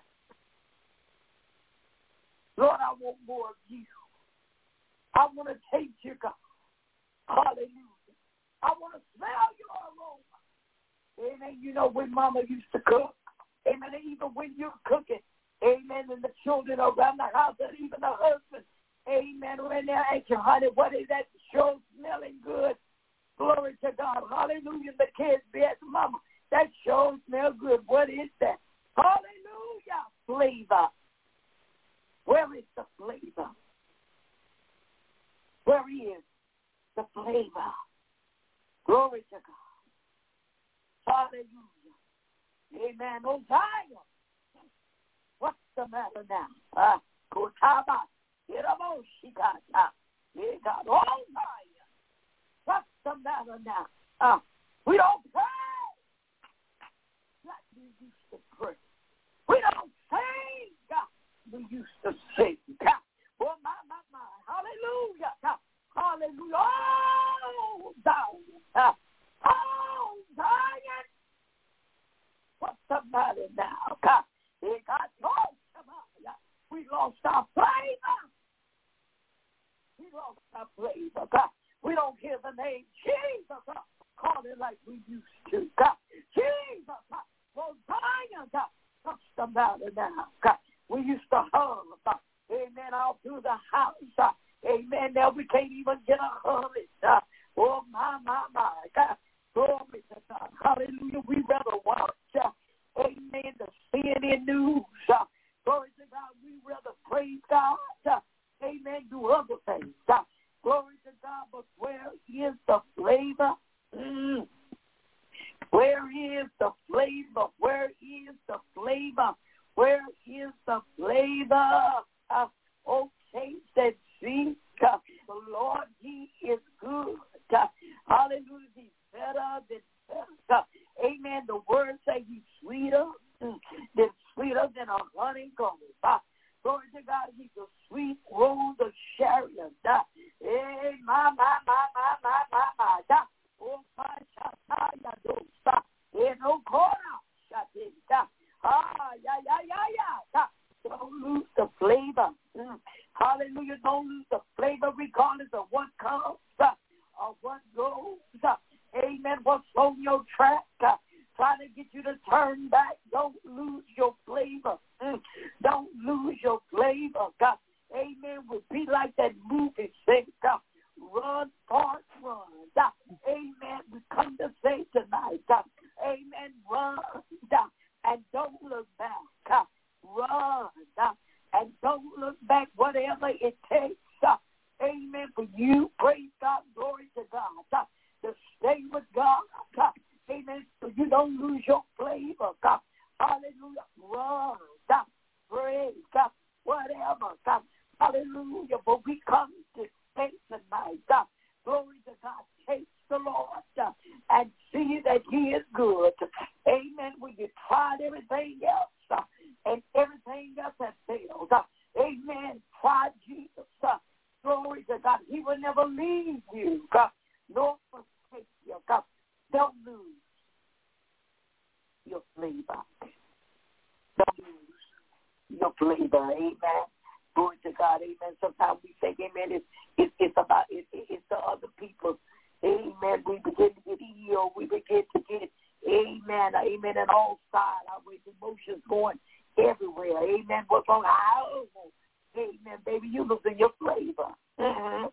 Lord, I want more of you. I want to taste you, God. Hallelujah. I want to smell your aroma. Amen. You know when Mama used to cook. Amen. Even when you're cooking. Amen. And the children around the house and even the husband. Amen. When they're asking, honey, what is that show smelling good? Glory to God. Hallelujah. The kids be asking, Mama, that show smells good. What is that? Hallelujah. Flavor. Where is the flavor? Where is the flavor? Glory to God. Hallelujah. Amen. Oh, Zion. What's the matter now? Kotaba. Yeramoshikata. Yeah, God. Oh, Zion. What's the matter now? We don't pray like we used to pray. We don't sing, God. We used to sing, God. Oh, my. Hallelujah. God. Hallelujah. Oh, Zion. Oh, Zion. What's the matter now? God. They got told. Come on. We lost our flavor. We lost our flavor, God. We don't hear the name Jesus, call it like we used to, God. Jesus, Zion, God. Touch somebody now, God. We used to hum, God. Amen, all through the house, God. Amen, now we can't even get a hum. Oh, my, God. Glory to God. Hallelujah. We rather watch, amen, the CNN news. Glory to God. We rather praise God. Amen, do other things. Glory to God, but where is the flavor? Where is the flavor? Where is the flavor? Where is the flavor? Oh, taste and see. The Lord, he is good. Hallelujah. He's better than better. Amen. The word say he's sweeter than a honeycomb. Glory to God. He's a sweet rose of Sharon. Hey, my. Oh, my, no corner. Don't lose the flavor. Hallelujah. Don't lose the flavor regardless of what comes or what goes. Amen. What's on your track? Trying to get you to turn back. Don't lose your flavor. Don't lose your flavor. God. Amen. We'll be like that movie says. Run, forth, run. Amen. We come to say tonight. Amen. Run and don't look back. Run and don't look back. Whatever it takes. Amen. For you, praise God, glory to God. To stay with God. Amen. So you don't lose your flavor. God. Hallelujah. Run. Praise God. Whatever. God. Hallelujah. But we come to say tonight. Glory to God. Taste the Lord and see that he is good. Amen. When you tried everything else and everything else has failed. Amen. Try Jesus. Glory to God. He will never leave you. Nor forsake you. Don't lose your flavor. Don't lose your flavor. Amen. Glory to God. Amen. Sometimes we say, amen, it's about it's the other people. Amen. We begin to get healed. We begin to get, amen, and all sides. Our emotions going everywhere. Amen. What's on our own? Amen, baby. You losing your flavor. Mm-hmm.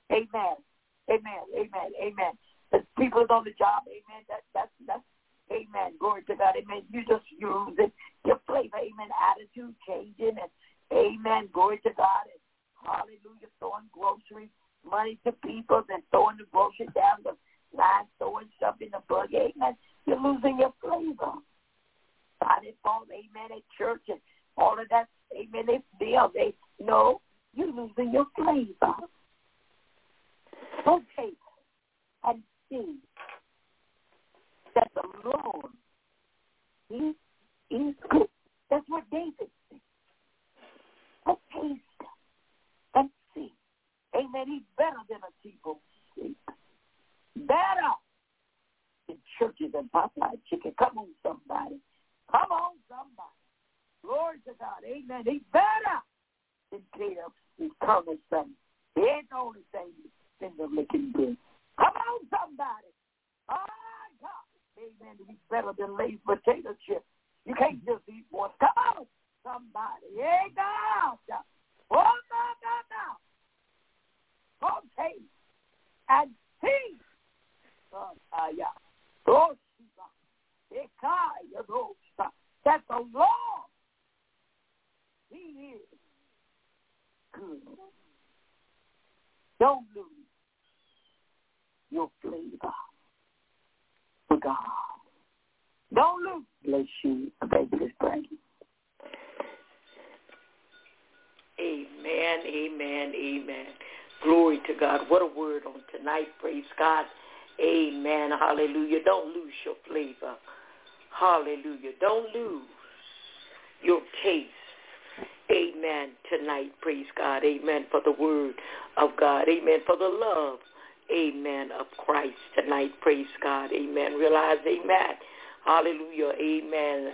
Amen. The people is on the job. Amen. That's amen. Glory to God. Amen. You just losing your flavor. Amen. Attitude changing and amen. Glory to God. And hallelujah. Throwing grocery money to people and throwing the grocery down the line, throwing stuff in the buggy. Amen. You're losing your flavor. God involved, amen, at church and all of that. Amen. You're losing your flavor. Okay. And see that the Lord, he is good. That's what David said. But taste and see. Amen. He's better than a T-bone steak. Better than churches and Popeye chicken. Come on, somebody. Glory to God. Amen. He's better than KFC, Colonel Sanders. He ain't the only thing he's finger licking good. Come on, somebody. Oh, God. Amen. He's better than Lay's potato chips. You can't just eat one. Come on, somebody. Hey, God. Oh, no. Okay. And see. That the Lord, he is good. Don't lose your flavor for God. Don't lose. Bless you. I beg this prayer. Amen. Glory to God. What a word on tonight. Praise God. Amen. Hallelujah. Don't lose your flavor. Hallelujah. Don't lose your taste. Amen. Tonight. Praise God. Amen. For the word of God. Amen. For the love. Amen. Of Christ tonight. Praise God. Amen. Realize, amen. Hallelujah, amen.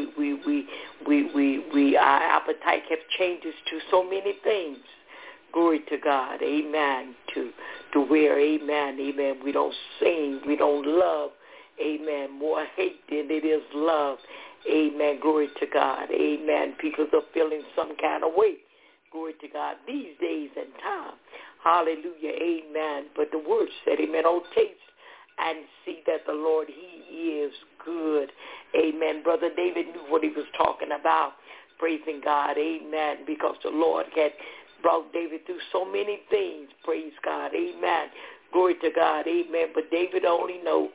Our appetite have changes to so many things. Glory to God, amen. To where, amen, we don't sing, we don't love, amen. More hate than it is love, amen. Glory to God, amen. People are feeling some kind of way. Glory to God, these days and time. Hallelujah, amen. But the word said, amen, oh, taste and see that the Lord, he is good. Amen. Brother David knew what he was talking about. Praising God, amen, because the Lord had brought David through so many things. Praise God, amen. Glory to God, amen. But David only know,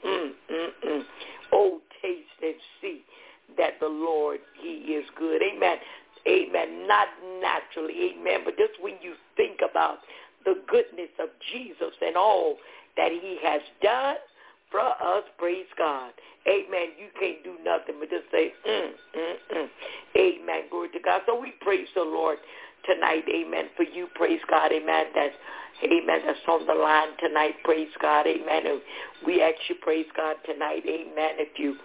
oh, taste and see that the Lord, he is good. Amen. Amen. Not naturally, amen, but just when you think about the goodness of Jesus and all that he has done for us, praise God. Amen. You can't do nothing but just say, amen. Glory to God. So we praise the Lord tonight, amen, for you, praise God, amen, that's on the line tonight, praise God, amen. And we ask you, praise God, tonight, amen, if you,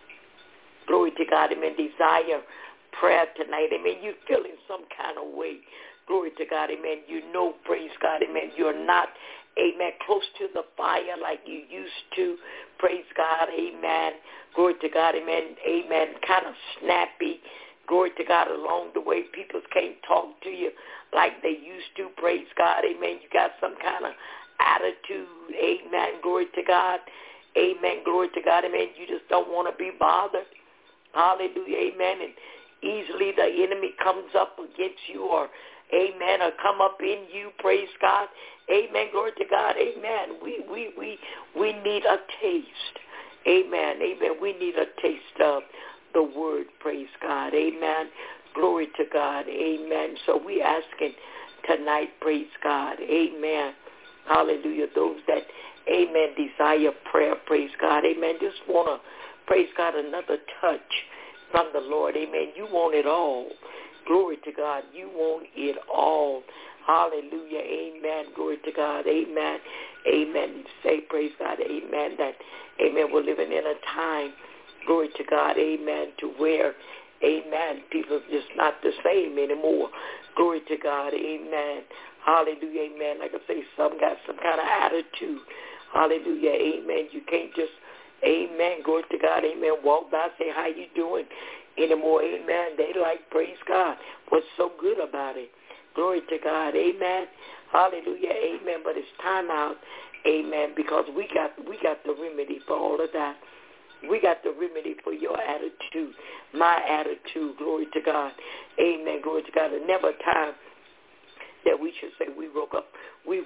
glory to God, amen, desire prayer tonight, amen, you're feeling some kind of way, glory to God, amen, you know, praise God, amen, you're not, amen, close to the fire like you used to, praise God, amen, glory to God, amen, kind of snappy, glory to God, along the way, people can't talk to you like they used to, praise God, amen, you got some kind of attitude, amen, glory to God, amen, glory to God, amen, you just don't want to be bothered, hallelujah, amen, and easily the enemy comes up against you or, amen, or come up in you, praise God, amen, glory to God, amen, we need a taste, amen, we need a taste of the word, praise God, amen, glory to God, amen, so we asking tonight, praise God, amen, hallelujah, those that, amen, desire prayer, praise God, amen, just want to, praise God, another touch from the Lord, amen, you want it all, glory to God, you want it all, hallelujah, amen, glory to God, amen, amen, say, praise God, amen, that, amen, we're living in a time, glory to God, amen, to where, amen, people are just not the same anymore. Glory to God, amen. Hallelujah, amen. Like I say, some got some kind of attitude. Hallelujah, amen. You can't just, amen, glory to God, amen, walk by, say, how you doing anymore, amen. They like, praise God. What's so good about it? Glory to God, amen. Hallelujah, amen. But it's time out, amen, because we got the remedy for all of that. We got the remedy for your attitude, my attitude, glory to God. Amen, glory to God. And never a time that we should say we woke up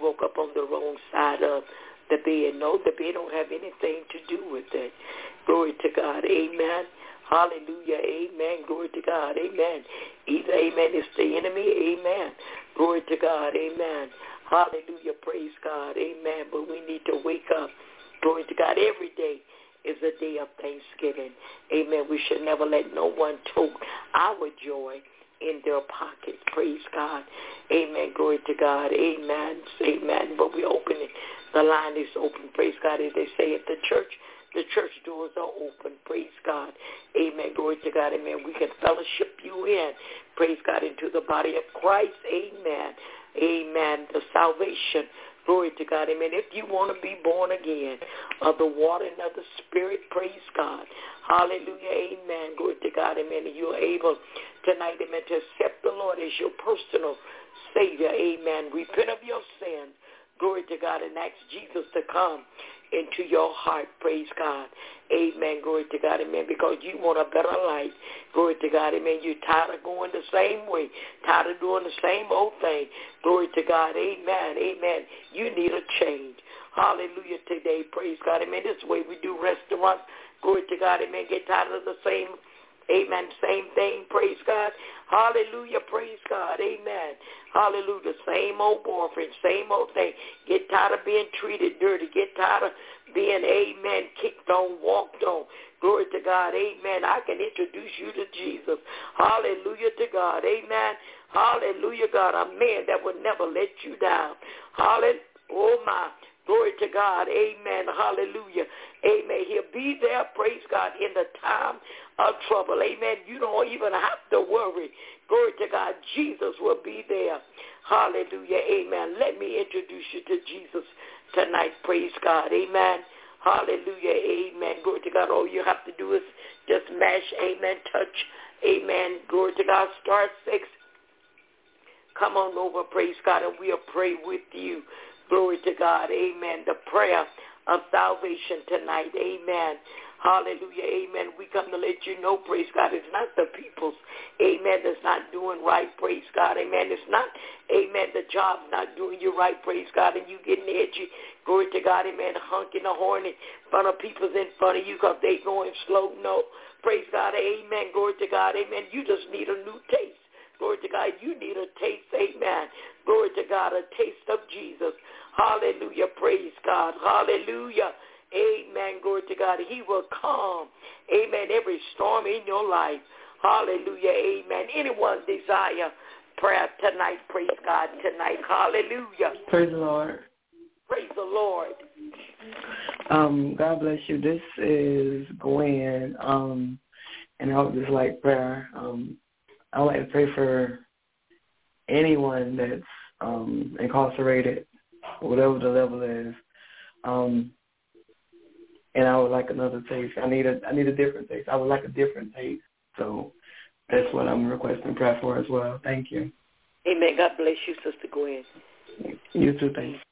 on the wrong side of the bed. No, the bed don't have anything to do with it. Glory to God, amen. Hallelujah, amen, glory to God, amen. Either, amen, it's the enemy, amen. Glory to God, amen. Hallelujah, praise God, amen. But we need to wake up, glory to God, every day is a day of thanksgiving. Amen. We should never let no one take our joy in their pockets. Praise God. Amen. Glory to God. Amen. Amen. But we open it. The line is open. Praise God. As they say at the church doors are open. Praise God. Amen. Glory to God. Amen. We can fellowship you in. Praise God. Into the body of Christ. Amen. Amen. The salvation. Glory to God, amen. If you want to be born again of the water and of the Spirit, praise God. Hallelujah, amen. Glory to God, amen. And you're able tonight, amen, to accept the Lord as your personal Savior, amen. Repent of your sins, glory to God, and ask Jesus to come into your heart, praise God. Amen, glory to God, amen, because you want a better life. Glory to God, amen. You're tired of going the same way, tired of doing the same old thing. Glory to God, amen, amen. You need a change. Hallelujah today, praise God, amen. This is the way we do restaurants. Glory to God, amen. Get tired of the same, amen, same thing, praise God. Hallelujah, praise God, amen. Hallelujah, same old boyfriend, same old thing. Get tired of being treated dirty. Get tired of being, amen, kicked on, walked on. Glory to God, amen. I can introduce you to Jesus. Hallelujah to God, amen. Hallelujah, God, a man that would never let you down. Hallelujah, oh my. Glory to God. Amen. Hallelujah. Amen. He'll be there, praise God, in the time of trouble. Amen. You don't even have to worry. Glory to God. Jesus will be there. Hallelujah. Amen. Let me introduce you to Jesus tonight. Praise God. Amen. Hallelujah. Amen. Glory to God. All you have to do is just mash. Amen. Touch. Amen. Glory to God. Star 6. Come on over, praise God, and we'll pray with you. Glory to God. Amen. The prayer of salvation tonight. Amen. Hallelujah. Amen. We come to let you know, praise God, it's not the people's, amen, that's not doing right, praise God. Amen. It's not, amen, the job's not doing you right, praise God, and you getting edgy. Glory to God. Amen. Honking the horn in front of people's in front of you because they going slow. No. Praise God. Amen. Glory to God. Amen. You just need a new taste. Glory to God. You need a taste. Amen. Glory to God. A taste of Jesus. Hallelujah. Praise God. Hallelujah. Amen. Glory to God. He will calm. Amen. Every storm in your life. Hallelujah. Amen. Anyone desire prayer tonight? Praise God tonight. Hallelujah. Praise the Lord. Praise the Lord. God bless you. This is Gwen. And I would just like prayer. I would like to pray for anyone that's incarcerated, whatever the level is. And I would like another taste. I need a different taste. I would like a different taste. So that's what I'm requesting prayer for as well. Thank you. Amen. God bless you, Sister Gwen. You too. Thank you.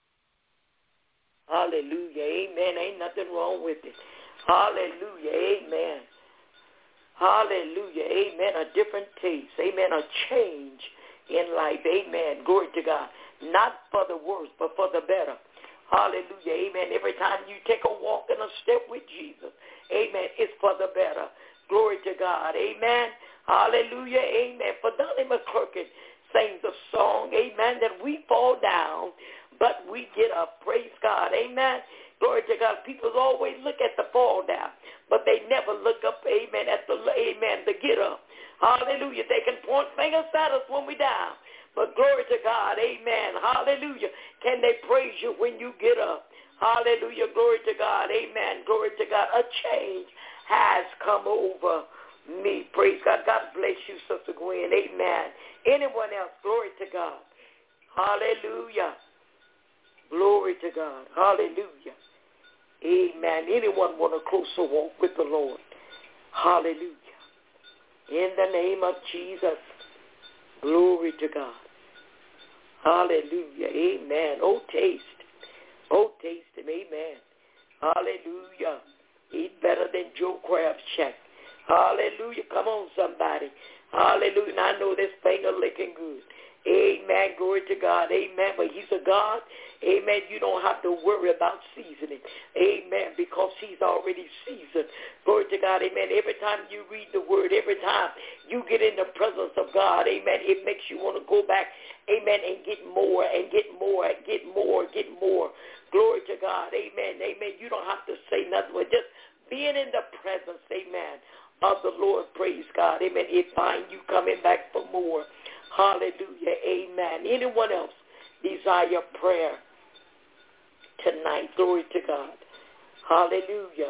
Hallelujah. Amen. Ain't nothing wrong with it. Hallelujah. Amen. Hallelujah. Amen. A different taste. Amen. A change in life. Amen. Glory to God. Not for the worse, but for the better. Hallelujah. Amen. Every time you take a walk and a step with Jesus, amen, it's for the better. Glory to God. Amen. Hallelujah. Amen. For Donnie McClurkin sings a song, amen, that we fall down, but we get up. Praise God. Amen. Glory to God. People always look at the fall down, but they never look up, amen, at the, amen, the get up. Hallelujah. They can point fingers at us when we down, but glory to God. Amen. Hallelujah. Can they praise you when you get up? Hallelujah. Glory to God. Amen. Glory to God. A change has come over me. Praise God. God bless you, Sister Gwen. Amen. Anyone else? Glory to God. Hallelujah. Glory to God. Hallelujah. Amen. Anyone want a closer walk with the Lord? Hallelujah. In the name of Jesus. Glory to God. Hallelujah. Amen. Oh, taste. Oh, taste him. Amen. Hallelujah. Eat better than Joe Crab's check. Hallelujah. Come on, somebody. Hallelujah. And I know this finger licking good. Amen. Glory to God. Amen. But he's a God. Amen. You don't have to worry about seasoning. Amen. Because he's already seasoned. Glory to God. Amen. Every time you read the word, every time you get in the presence of God, amen, it makes you want to go back, amen, and get more and get more and get more, get more. Glory to God. Amen. Amen. You don't have to say nothing. But just being in the presence, amen, of the Lord. Praise God. Amen. It find you coming back for more. Hallelujah. Amen. Anyone else desire prayer tonight? Glory to God. Hallelujah.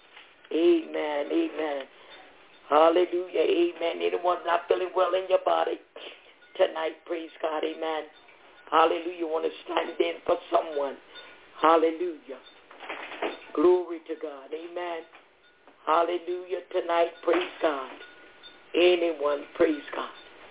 Amen. Amen. Hallelujah. Amen. Anyone not feeling well in your body tonight? Praise God. Amen. Hallelujah. Want to stand in for someone. Hallelujah. Glory to God. Amen. Hallelujah. Tonight, praise God. Anyone, praise God.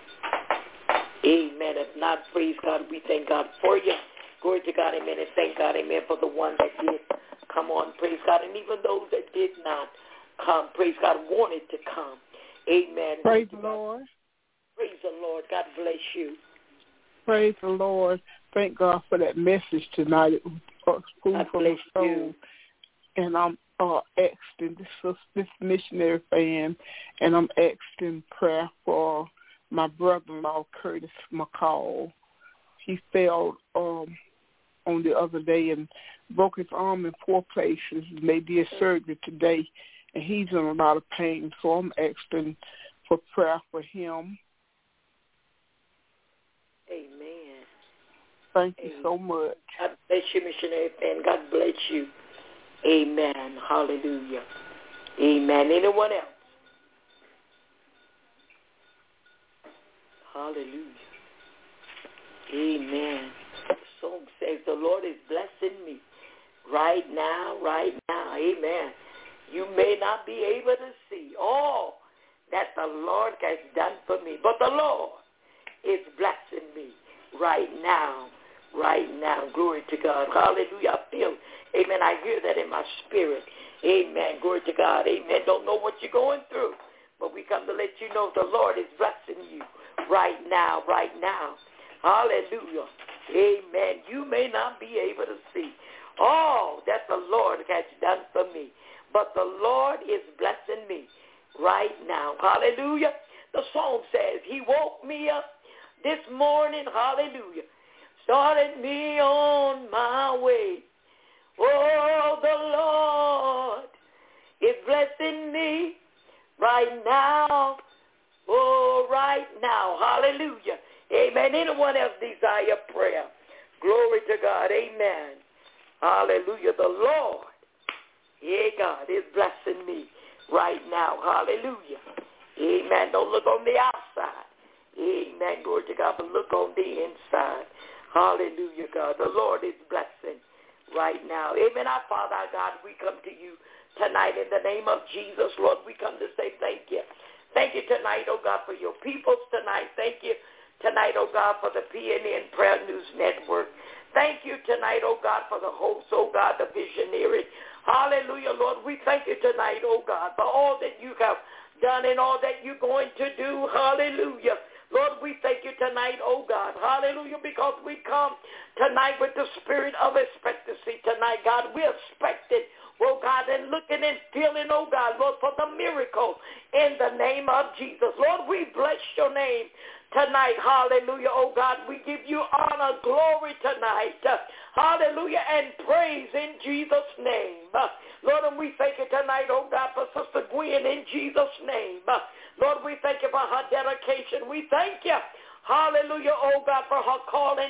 Amen. If not, praise God, we thank God for you. Glory to God, amen. And thank God, amen, for the ones that did come on, praise God. And even those that did not come, praise God, wanted to come. Amen. Praise the Lord. Praise the Lord. God bless you. Praise the Lord. Thank God for that message tonight. It was food for the soul. And I'm asking, this missionary fan, and I'm asking prayer for my brother-in-law, Curtis McCall. He fell on the other day and broke his arm in 4 places. They did surgery today, and he's in a lot of pain. So I'm asking for prayer for him. Amen. Thank you so much. God bless you, missionary fan. God bless you. Amen. Hallelujah. Amen. Anyone else? Hallelujah. Amen. The song says the Lord is blessing me right now, right now. Amen. You may not be able to see all that the Lord has done for me, but the Lord is blessing me right now, right now. Glory to God. Hallelujah. I feel, amen, I hear that in my spirit. Amen. Glory to God. Amen. Don't know what you're going through, but we come to let you know the Lord is blessing you right now, right now. Hallelujah. Amen. You may not be able to see all that the Lord has done for me, but the Lord is blessing me right now. Hallelujah. The song says, he woke me up this morning, hallelujah, started me on my way. Oh, the Lord is blessing me right now. Oh, right now. Hallelujah. Amen. Anyone else desire prayer? Glory to God. Amen. Hallelujah. The Lord, yeah, God, is blessing me right now. Hallelujah. Amen. Don't look on the outside. Amen. Glory to God. But look on the inside. Hallelujah, God. The Lord is blessing right now. Amen. Our Father, our God, we come to you tonight in the name of Jesus. Lord, we come to say thank you. Thank you tonight, oh God, for your peoples tonight. Thank you tonight, oh God, for the PNN Prayer News Network. Thank you tonight, oh God, for the host, oh God, the visionary. Hallelujah, Lord. We thank you tonight, oh God, for all that you have done and all that you're going to do. Hallelujah. Lord, we thank you tonight, oh God. Hallelujah, because we come tonight with the spirit of expectancy tonight, God. We're expecting, oh God, and looking and feeling, oh God, Lord, for the miracle in the name of Jesus. Lord, we bless your name tonight. Hallelujah, oh God. We give you honor, glory tonight. Hallelujah, and praise in Jesus' name. Lord, and we thank you tonight, oh God, for Sister Gwen in Jesus' name. Lord, we thank you for her dedication. We thank you, hallelujah, oh God, for her calling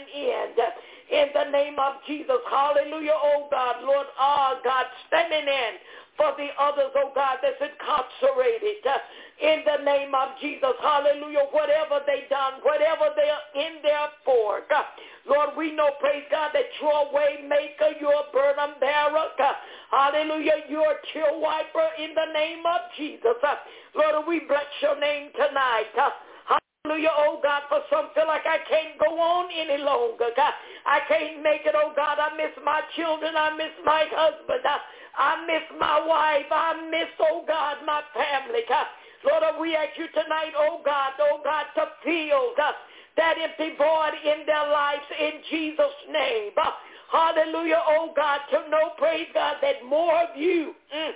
in the name of Jesus. Hallelujah, oh God, Lord, God, standing in for the others, oh God, that's incarcerated in the name of Jesus. Hallelujah, whatever they done, whatever they are in there for, God. Lord, we know, praise God, that you're a way maker, you're a burden bearer, God. Hallelujah, you're a chill wiper in the name of Jesus. Lord, we bless your name tonight. Hallelujah, oh God, for some feel like I can't go on any longer, God. I can't make it, oh God. I miss my children. I miss my husband. I miss my wife. I miss, oh God, my family, God. Lord, we ask you tonight, oh God, to fill that empty void in their lives in Jesus' name. Hallelujah, oh God, to know, praise God, that more of you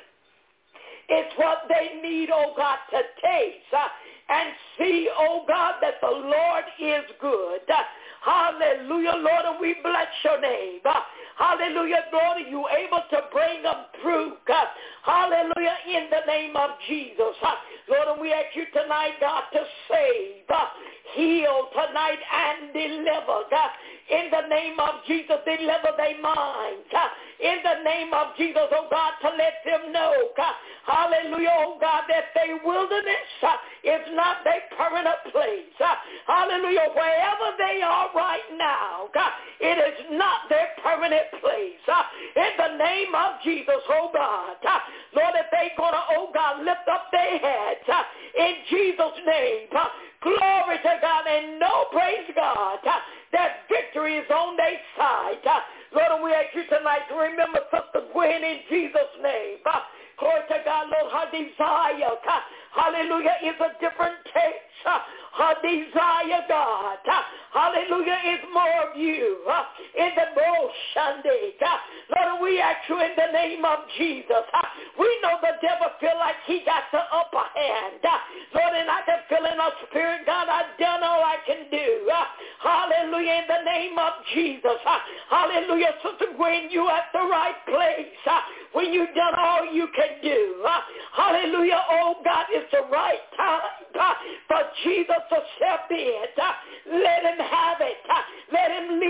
is what they need, oh God, to taste and see, oh God, that the Lord is good. Hallelujah, Lord, and we bless your name. Hallelujah, Lord, are you able to bring them through? Hallelujah, in the name of Jesus. Lord, and we ask you tonight, God, to save, heal tonight, and deliver. God, in the name of Jesus, deliver their minds. In the name of Jesus, oh God, to let them know, God, hallelujah, oh God, that their wilderness is not their permanent place. Hallelujah, wherever they are right now, God, it is not their permanent place. In the name of Jesus, oh God, Lord, if they're going to, oh God, lift up their heads in Jesus' name, glory to God, and know, praise God, that victory is on their side. Lord, we ask you tonight to remember Sister Gwen in Jesus' name. Glory to God, Lord, her desire, hallelujah, is a different taste. Her desire, God, hallelujah, is more of you. In the Sunday, Lord, we ask you in the name of Jesus. We know the devil feel like he got the upper hand. Lord, and I can feel in our spirit, God, I've done all I can do. Hallelujah, in the name of Jesus. Hallelujah, Sister Gwen, you at the right place. When you've done all you can do. Hallelujah, oh God, it's the right time for Jesus to step in. Let him have it. Let him lead you.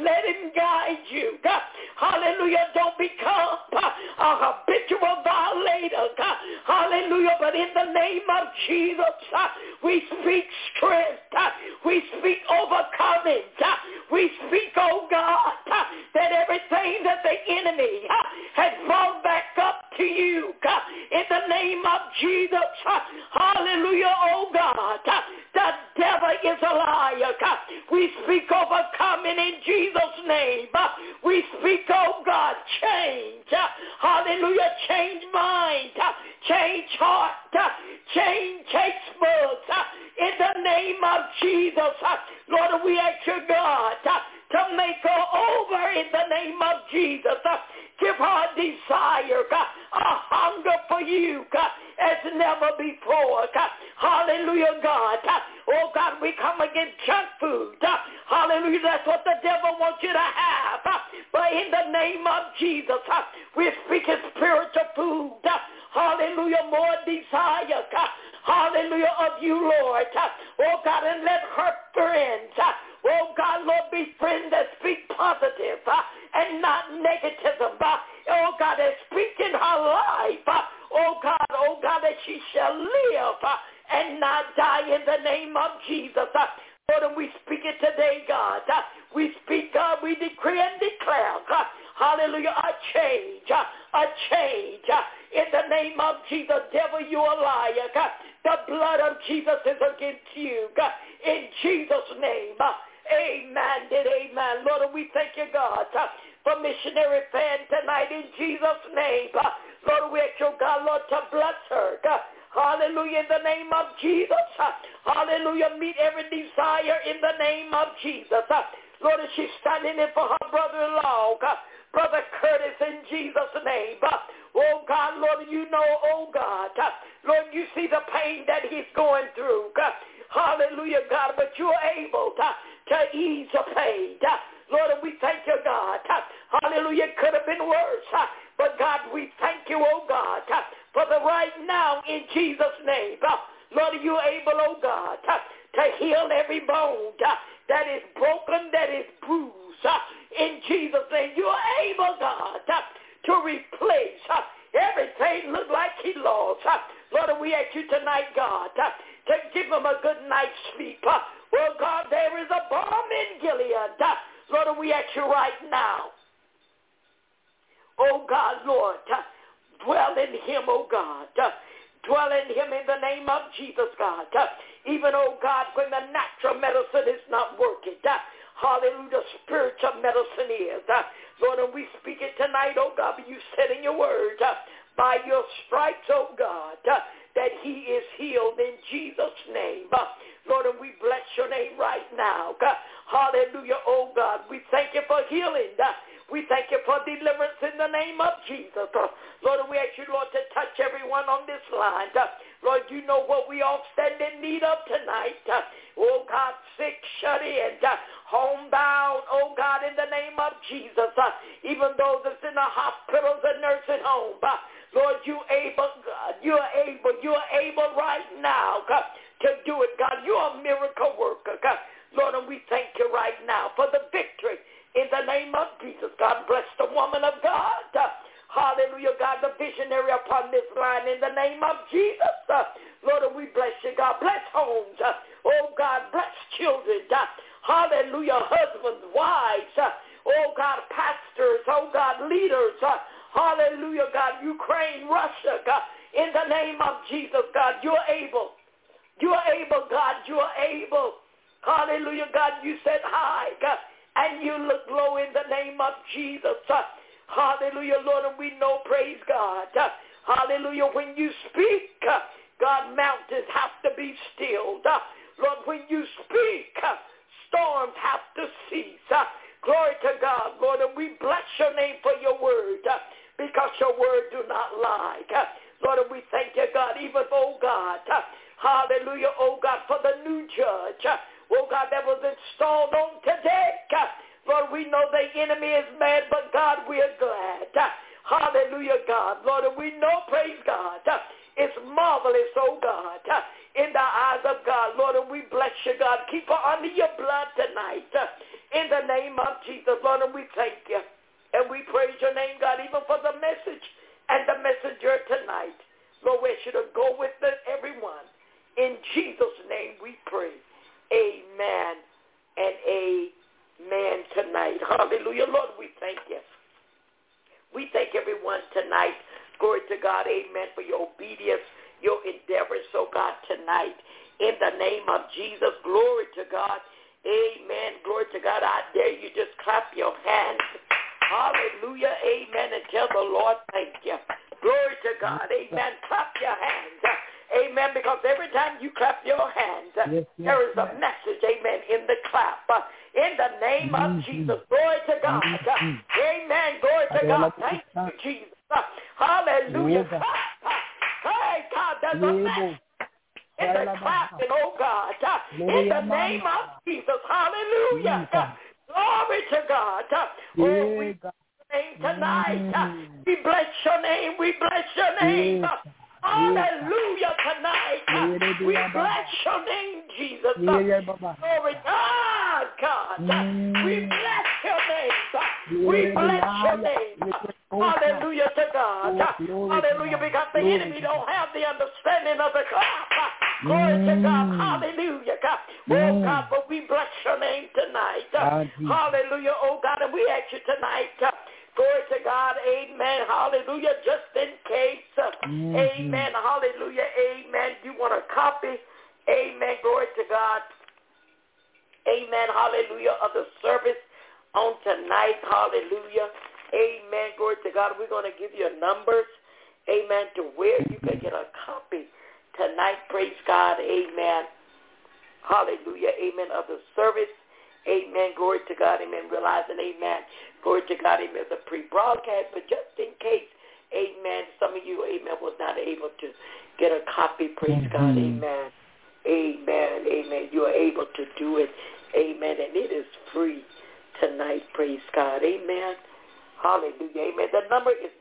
let him guide you. God, hallelujah, don't become a habitual violator. God, hallelujah, but in the name of Jesus, we speak strength. We speak overcoming. We speak, oh God, that everything that the enemy has brought back up to you, God, in the name of Jesus, hallelujah, oh God, the devil is a liar. God, we speak overcoming in Jesus' name. We speak, oh God, change. Hallelujah, change mind, change heart, change taste buds. In the name of Jesus, Lord, we ask you, God, to make her over in the name of Jesus. Give her a desire, God, a hunger for you, God, as never before. God. Hallelujah, God. Oh, God, we come against junk food. Hallelujah, that's what the devil wants you to have. But in the name of Jesus, we're speaking spiritual food. Hallelujah, more desire. Hallelujah, of you, Lord. Oh, God, and let her friends, oh, God, Lord, be friends that speak positive and not negativism. Oh, God, that speak in her life. Oh, God, that she shall live and not die in the name of Jesus. Lord, and we speak it today, God. We speak, God, we decree and declare, hallelujah, a change. In the name of Jesus. Devil, you a liar. The blood of Jesus is against you. In Jesus' name. Amen and amen. Lord, we thank you, God, for missionary fan tonight in Jesus' name. Lord, we ask you, God, Lord, to bless her. Hallelujah, in the name of Jesus. Hallelujah, meet every desire in the name of Jesus. Lord, she's standing in for her brother-in-law, Brother Curtis, in Jesus' name. Oh, God, Lord, you know, oh, God. Lord, you see the pain that he's going through. Hallelujah, God, but you're able to ease the pain. Lord, we thank you, God. Hallelujah, it could have been worse. But, God, we thank you, oh, God, for the right now in Jesus' name. Lord, you're able, oh, God, to heal every bone that is broken, that is bruised. In Jesus' name, you're able, God, to replace everything looked like he lost. Lord, we ask you tonight, God, to give him a good night's sleep. Well, God, there is a balm in Gilead. Lord, we ask you right now. Oh, God, Lord, dwell in him, oh, God. Dwell in him in the name of Jesus, God. Even, oh, God, when the natural medicine is not working. Hallelujah, spiritual medicine is. Lord, and we speak it tonight, oh, God, but you said in your word, by your stripes, oh, God, that he is healed in Jesus' name. Lord, and we bless your name right now. Hallelujah, oh, God. We thank you for healing. We thank you for deliverance in the name of Jesus. Lord, we ask you, Lord, to touch everyone on this line. Lord, you know what we all stand in need of tonight. Oh, God, sick, shut in, homebound, oh, God, in the name of Jesus. Even those that's in the hospitals and nursing homes. Lord, you're able, God. You're able right now, God, to do it, God. You're a miracle worker, God. Lord, and we thank you right now for the victory. In the name of Jesus, God, bless the woman of God. Hallelujah, God, the visionary upon this line. In the name of Jesus, Lord, we bless you, God. Bless homes. Oh, God, bless children. Hallelujah, husbands, wives. Oh, God, pastors. Oh, God, leaders. Hallelujah, God, Ukraine, Russia. God, in the name of Jesus, God, you're able. You're able, God. You're able. Hallelujah, God, you said hi, God. And you look low in the name of Jesus. Hallelujah, Lord, and we know, praise God. Hallelujah, when you speak, God, mountains have to be stilled. Lord, when you speak, storms have to cease. Glory to God, Lord, and we bless your name for your word, because your word do not lie. Lord, and we thank you, God, even, oh God, hallelujah, oh God, for the new judge. Oh, God, that was installed on today. Lord, we know the enemy is mad, but God, we are glad. Hallelujah, God. Lord, and we know, praise God, it's marvelous, oh, God, in the eyes of God. Lord, and we bless you, God. Keep her under your blood tonight. In the name of Jesus, Lord, and we thank you. And we praise your name, God, even for the message and the messenger tonight. Lord, we should go with everyone. In Jesus' name we pray. Amen and amen tonight. Hallelujah. Lord, we thank you. We thank everyone tonight. Glory to God. Amen. For your obedience, your endeavors, so God, tonight. In the name of Jesus, glory to God. Amen. Glory to God. I dare you just clap your hands. Hallelujah. Amen. And tell the Lord thank you. Glory to God. Amen. Clap your hands. Amen. Because every time you clap your hands, there is a message. Amen. In the clap. In the name of Jesus. Glory to God. Amen. Glory to God. Thank you, Jesus. Hallelujah. Hey, God, there's a message in the clapping, oh God. In the name of Jesus. Hallelujah. Glory to God. Oh, we bless your name tonight. We bless your name. We bless your name. Hallelujah tonight. We bless your name, Jesus. Glory to God. We bless your name. We bless your name. Hallelujah to God. Hallelujah, because the enemy don't have the understanding of the clap. Glory to God. Hallelujah, God. Oh, God, but we bless your name tonight. Hallelujah, oh, God, and we ask you tonight. Glory to God. Amen. Hallelujah. Just in case. Amen. Hallelujah. Amen. You want a copy? Amen. Glory to God. Amen. Hallelujah. Of the service on tonight. Hallelujah. Amen. Glory to God. We're going to give you numbers. Amen. To where you can get a copy tonight. Praise God. Amen. Hallelujah. Amen. Of the service. Amen. Glory to God. Amen. Realizing, amen. Glory to God. Amen. It's a pre-broadcast, but just in case, amen, some of you, amen, was not able to get a copy. Praise God. Amen. Amen. Amen. You are able to do it. Amen. And it is free tonight. Praise God. Amen. Hallelujah. Amen. The number is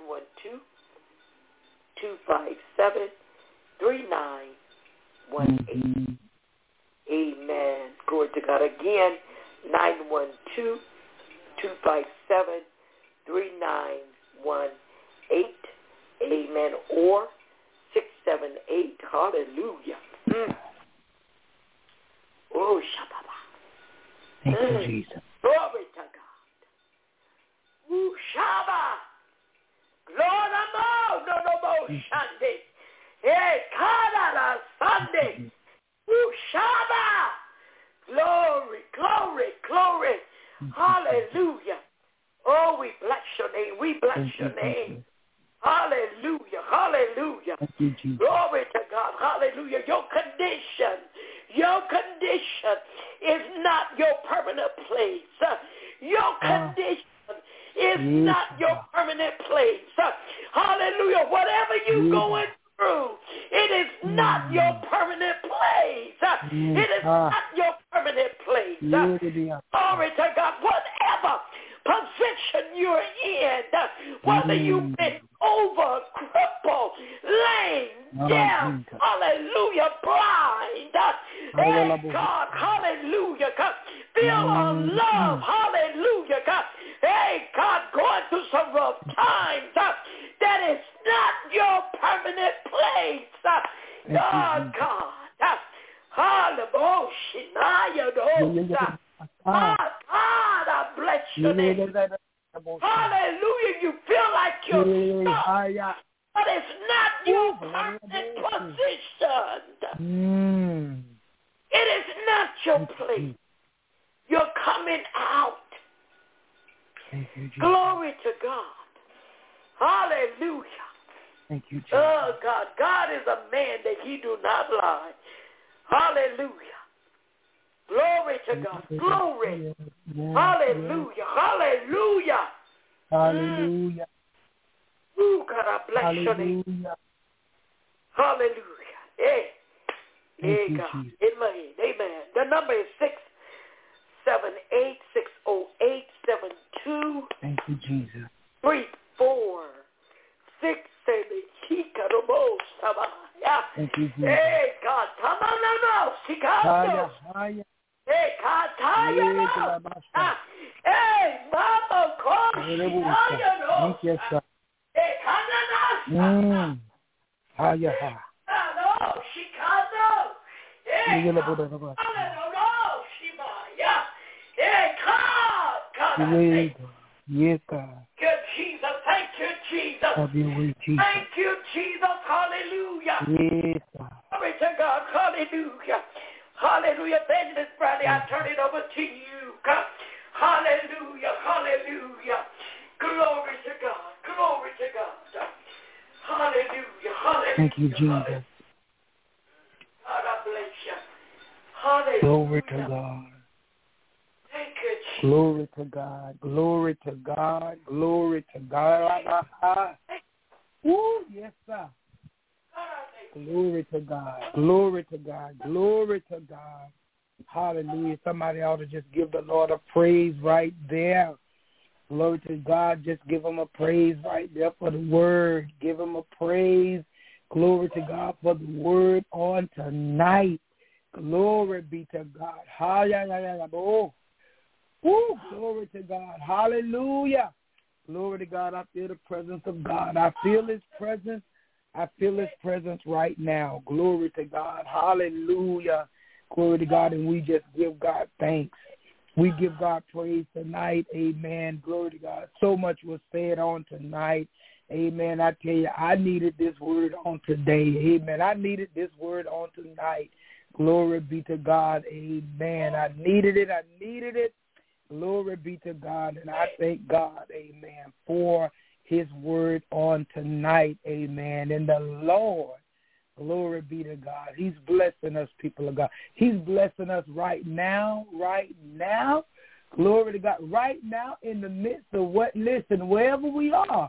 912-257-3918. Amen. Glory to God. Again, 912-257-3918. Amen. Or 678. Hallelujah. Oh, Shabbat. Thank you, Jesus. Glory to God. Ooh, Shabbat. Glory no Sunday. Hey, Kanada Sunday. Ooh, Shabbat. Glory, glory, glory. Hallelujah. Oh, we bless your name. We bless your name. Hallelujah. Hallelujah. Glory to God. Hallelujah. Your condition is not your permanent place. Your condition is not your permanent place. Hallelujah. Whatever you're going through, it is not your permanent place. It is not your permanent place. Glory to God. Whatever position you're in, whether you've been over, crippled, lame, deaf, hallelujah, blind, hey God, hallelujah, God, feel unloved, hallelujah, God, hey God, going through some rough times, that is not your permanent place, God, hallelujah, God, I bless your name. Hallelujah. You feel like you're stuck, but it's not your permanent position. It is not your place. You're coming out. Glory to God. Hallelujah. Thank you, Jesus. Oh, God. God is a man that he do not lie. Hallelujah. Glory to God. Glory. Hallelujah. Hallelujah. Hallelujah. Ooh, God, I bless your name. Hallelujah. Hey. Hey, God. Amen. Amen. The number is 678-608-72. Thank you, Jesus. 3467. Thank you, Jesus. Hey, God. Hey, God. Thank you, sir. Yes, God. Good Jesus. Thank you, Jesus. Have your way, Jesus. Thank you, Jesus. Hallelujah. Yes, God. Glory to God. Hallelujah. Hallelujah. Evangelist Bradley, I turn it over to you. God. Hallelujah. Hallelujah. Glory to God. Glory to God. Hallelujah. Hallelujah. Thank you, Jesus. God, I bless you. Hallelujah. Glory to God. Thank you, Jesus. Glory to God. Glory to God. Glory to God. Woo, yes, sir. Glory to God. Glory to God. Glory to God. Hallelujah. Somebody ought to just give the Lord a praise right there. Glory to God. Just give him a praise right there for the word. Give him a praise. Glory to God for the word on tonight. Glory be to God. Hallelujah. Woo, glory to God. Hallelujah. Glory to God. I feel the presence of God. I feel his presence. I feel his presence right now. Glory to God. Hallelujah. Glory to God. And we just give God thanks. We give God praise tonight. Amen. Glory to God. So much was said on tonight. Amen. I tell you, I needed this word on today. Amen. I needed this word on tonight. Glory be to God. Amen. I needed it. I needed it. Glory be to God. And I thank God, amen, for his word on tonight. Amen. And the Lord, glory be to God. He's blessing us, people of God. He's blessing us right now, right now. Glory to God. Right now in the midst of what, listen, wherever we are.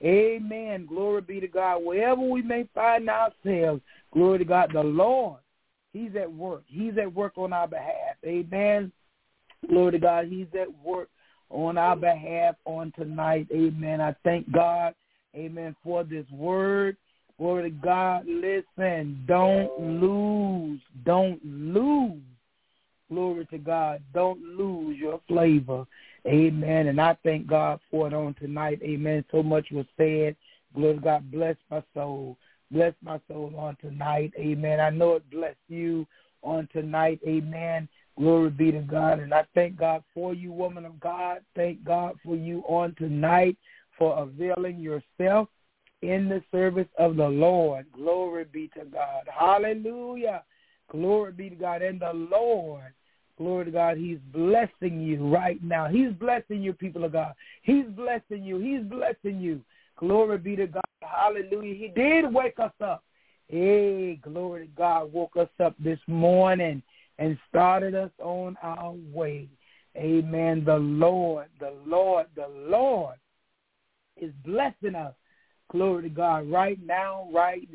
Amen. Glory be to God. Wherever we may find ourselves, glory to God, the Lord, he's at work. He's at work on our behalf. Amen. Glory to God. He's at work on our behalf on tonight. Amen. I thank God, amen, for this word. Glory to God. Listen, don't lose. Don't lose. Glory to God. Don't lose your flavor. Amen. And I thank God for it on tonight. Amen. So much was said. Glory to God. Bless my soul. Bless my soul on tonight. Amen. I know it blessed you on tonight. Amen. Glory be to God. And I thank God for you, woman of God. Thank God for you on tonight for availing yourself in the service of the Lord. Glory be to God. Hallelujah. Glory be to God. And the Lord, glory to God, he's blessing you right now. He's blessing you, people of God. He's blessing you. He's blessing you. Glory be to God. Hallelujah. He did wake us up. Hey, glory to God, woke us up this morning and started us on our way. Amen. The Lord is blessing us. Glory to God. Right now.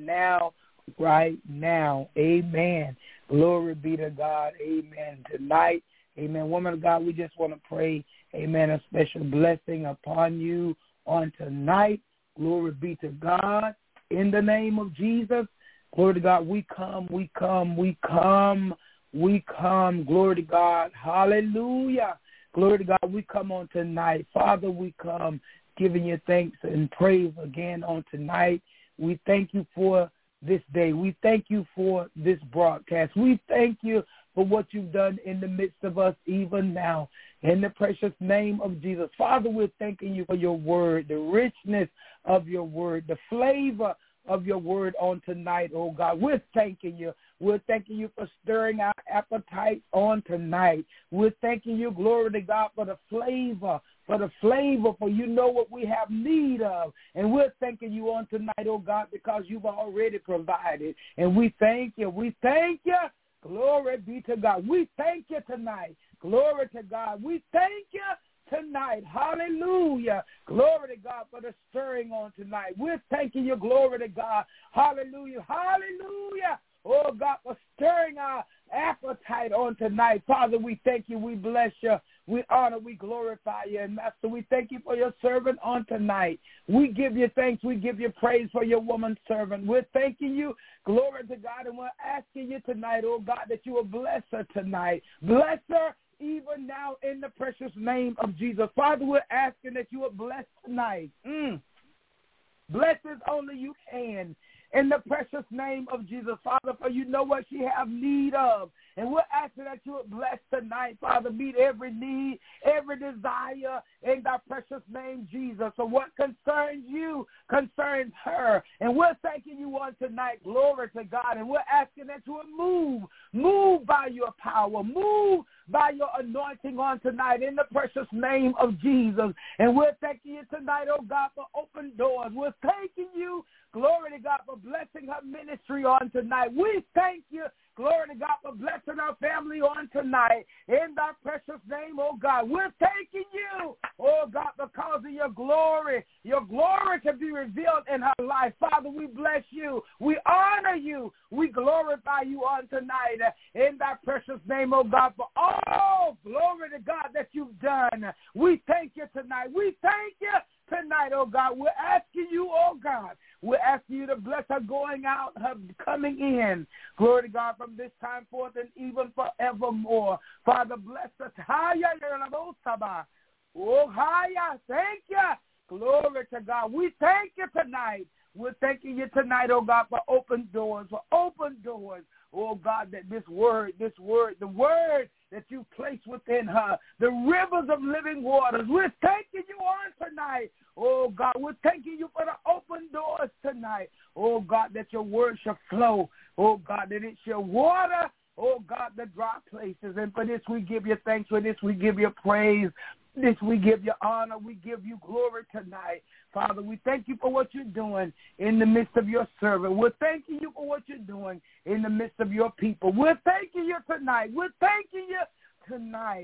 Amen. Glory be to God. Amen. Tonight, amen. Woman of God, we just want to pray, amen, a special blessing upon you on tonight. Glory be to God. In the name of Jesus, glory to God, we come. Glory to God. Hallelujah. Glory to God. We come on tonight. Father, we come giving you thanks and praise again on tonight. We thank you for this day. We thank you for this broadcast. We thank you for what you've done in the midst of us even now. In the precious name of Jesus. Father, we're thanking you for your word, the richness of your word, the flavor of your word on tonight, oh God. We're thanking you. We're thanking you for stirring our appetites on tonight. We're thanking you, glory to God, for the flavor, for you know what we have need of. And we're thanking you on tonight, oh God, because you've already provided. And we thank you. We thank you. Glory be to God. We thank you tonight. Glory to God. We thank you tonight. Hallelujah. Glory to God for the stirring on tonight. We're thanking you. Glory to God. Hallelujah. Hallelujah. Oh, God, for stirring our appetite on tonight. Father, we thank you. We bless you. We honor, we glorify you. And, Master, we thank you for your servant on tonight. We give you thanks. We give you praise for your woman servant. We're thanking you. Glory to God. And we're asking you tonight, oh, God, that you will bless her tonight. Bless her even now in the precious name of Jesus. Father, we're asking that you would bless tonight. Bless as only you can. In the precious name of Jesus, Father, for you know what she have need of. And we're asking that you would bless tonight, Father, meet every need, every desire in thy precious name, Jesus. So what concerns you concerns her. And we're thanking you on tonight. Glory to God. And we're asking that you would move by your power, move by your anointing on tonight in the precious name of Jesus. And we're thanking you tonight, oh God, for open doors. We're thanking you, glory to God, for blessing her ministry on tonight. We thank you, glory to God, for blessing our family on tonight. In thy precious name, oh God, we're thanking you, oh God, because of your glory to be revealed in her life. Father, we bless you. We honor you. We glorify you on tonight. In thy precious name, oh God, for all glory to God that you've done. We thank you tonight. We thank you tonight, oh God. We're asking you, oh God, we're asking you to bless her going out, her coming in. Glory to God from this time forth and even forevermore. Father, bless us. Oh, hiya. Thank you. Glory to God. We thank you tonight. We're thanking you tonight, oh God, for open doors, Oh God, that the word that you placed within her, the rivers of living waters. We're thanking you on tonight. Oh God, we're thanking you for the open doors tonight. Oh God, that your word shall flow. Oh God, that it shall water, oh God, the dry places. And for this we give you thanks. For this we give you praise. This we give you honor. We give you glory tonight. Father, we thank you for what you're doing in the midst of your servant. We're thanking you for what you're doing in the midst of your people. We're thanking you tonight. We're thanking you tonight.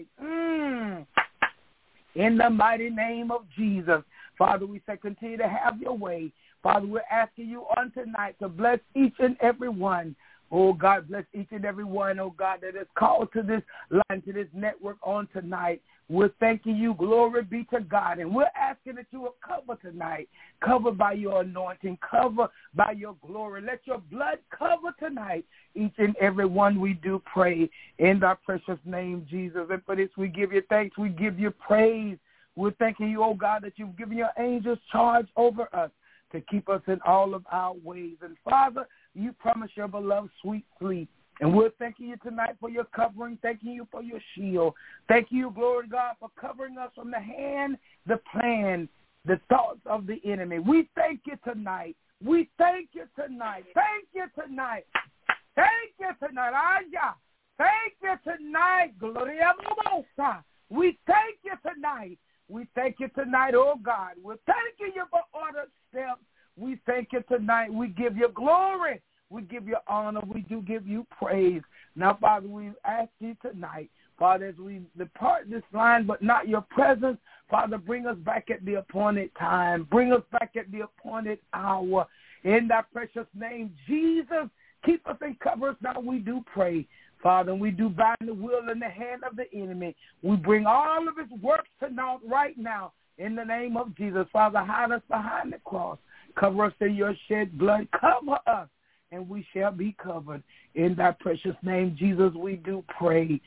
In the mighty name of Jesus. Father, we say continue to have your way. Father, we're asking you on tonight to bless each and every one. Oh, God, bless each and every one, oh, God, that is called to this line, to this network on tonight. We're thanking you. Glory be to God. And we're asking that you will cover tonight, cover by your anointing, cover by your glory. Let your blood cover tonight each and every one. We do pray in thy precious name, Jesus. And for this, we give you thanks. We give you praise. We're thanking you, oh, God, that you've given your angels charge over us to keep us in all of our ways. And, Father, you promise your beloved sweet sleep. And we're thanking you tonight for your covering, thanking you for your shield. Thank you, glory to God, for covering us from the hand, the plan, the thoughts of the enemy. We thank you tonight. We thank you tonight. Thank you tonight. Thank you tonight. Thank you tonight. Gloria Momosa. We thank you tonight. We thank you tonight, oh God. We're thanking you for ordered steps. We thank you tonight. We give you glory. We give you honor. We do give you praise. Now, Father, we ask you tonight, Father, as we depart this line, but not your presence, Father, bring us back at the appointed time. Bring us back at the appointed hour. In thy precious name, Jesus, keep us and cover us now. We do pray, Father, and we do bind the will in the hand of the enemy. We bring all of his works to naught right now in the name of Jesus. Father, hide us behind the cross. Cover us in your shed blood. Cover us, and we shall be covered. In thy precious name, Jesus, we do pray.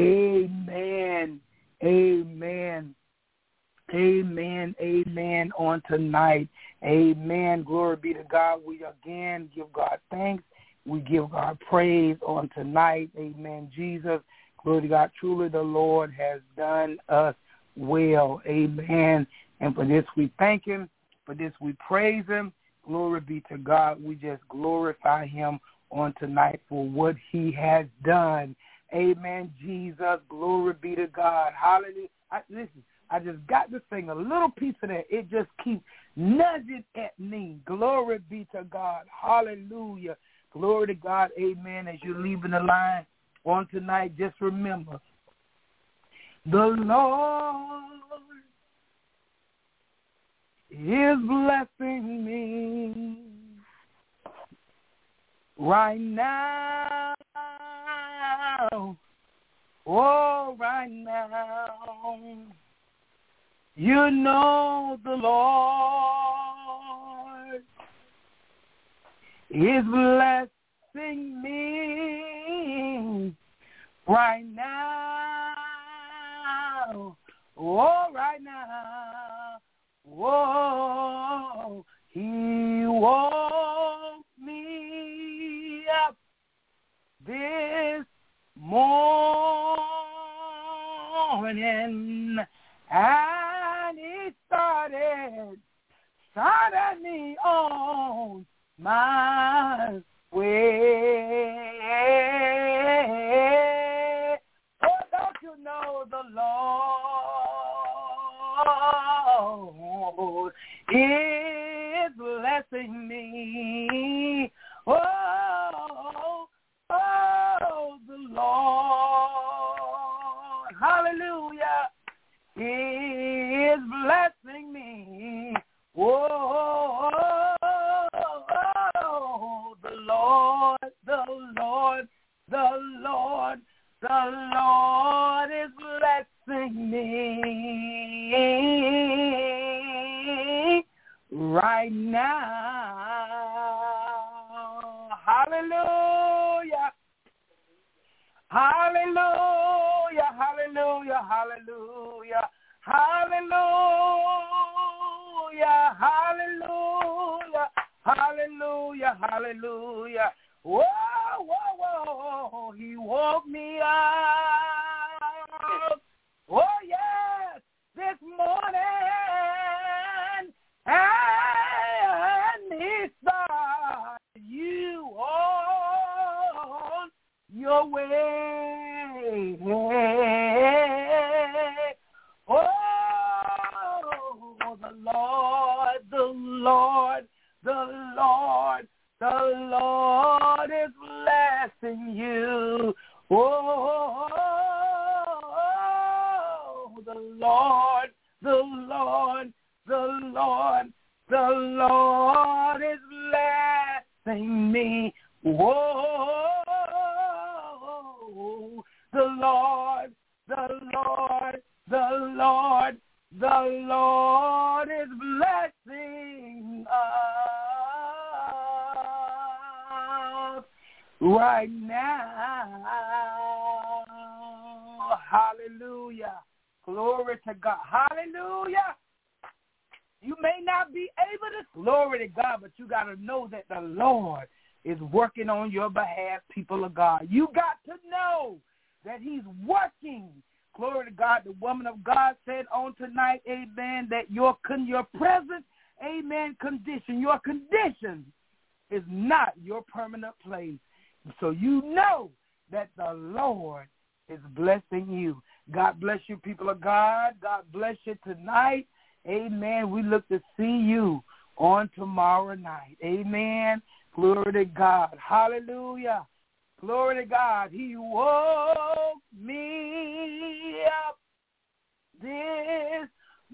Amen. Amen. Amen. Amen on tonight. Amen. Glory be to God. We again give God thanks. We give God praise on tonight. Amen. Jesus, glory to God. Truly the Lord has done us well. Amen. And for this we thank him. For this we praise him. Glory be to God. We just glorify him on tonight for what he has done. Amen, Jesus. Glory be to God. Hallelujah. Listen, I just got to sing a little piece of that. It just keeps nudging at me. Glory be to God. Hallelujah. Glory to God. Amen. As you're leaving the line on tonight, just remember, the Lord is blessing me right now. Oh, right now. You know the Lord is blessing me right now. oh, right now, oh, he woke me up this morning, and he started me on my way. Oh, don't you know the Lord is blessing me? Oh, the Lord, hallelujah, is blessing me. Oh, the Lord, the Lord, the Lord, the Lord is blessing me right now. Hallelujah. Hallelujah, hallelujah, hallelujah, hallelujah, hallelujah, hallelujah, hallelujah. Whoa, whoa, whoa, he woke me up. Oh, yes, this morning, and he started you on your way. Oh, the Lord, the Lord, the Lord, the Lord is blessing you. Oh, the Lord, the Lord, the Lord, the Lord is blessing me. Whoa, the Lord, the Lord, the Lord, the Lord is blessing us right now. Hallelujah. Glory to God. Hallelujah. You may not be able to, glory to God, but you got to know that the Lord is working on your behalf, people of God. You got to know that he's working. Glory to God. The woman of God said on tonight, amen, that your present, amen, condition, your condition is not your permanent place. So you know that the Lord is blessing you. God bless you, people of God. God bless you tonight. Amen. We look to see you on tomorrow night. Amen. Glory to God. Hallelujah. Glory to God. He woke me up this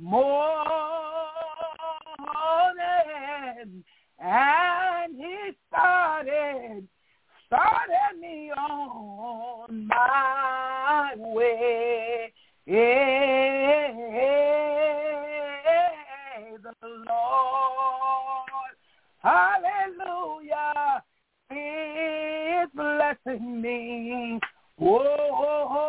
morning, and he started me on my way. The Lord, hallelujah, is blessing me. Oh,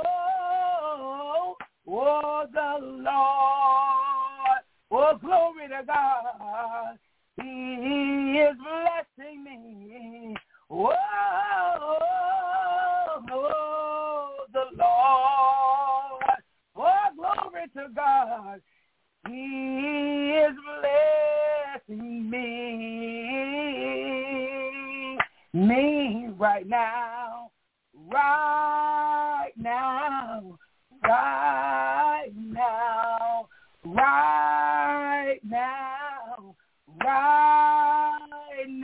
the Lord, oh, glory to God, he is blessing me. Oh, the Lord, oh, glory to God, he is blessing me right now, right now, right now, right now, right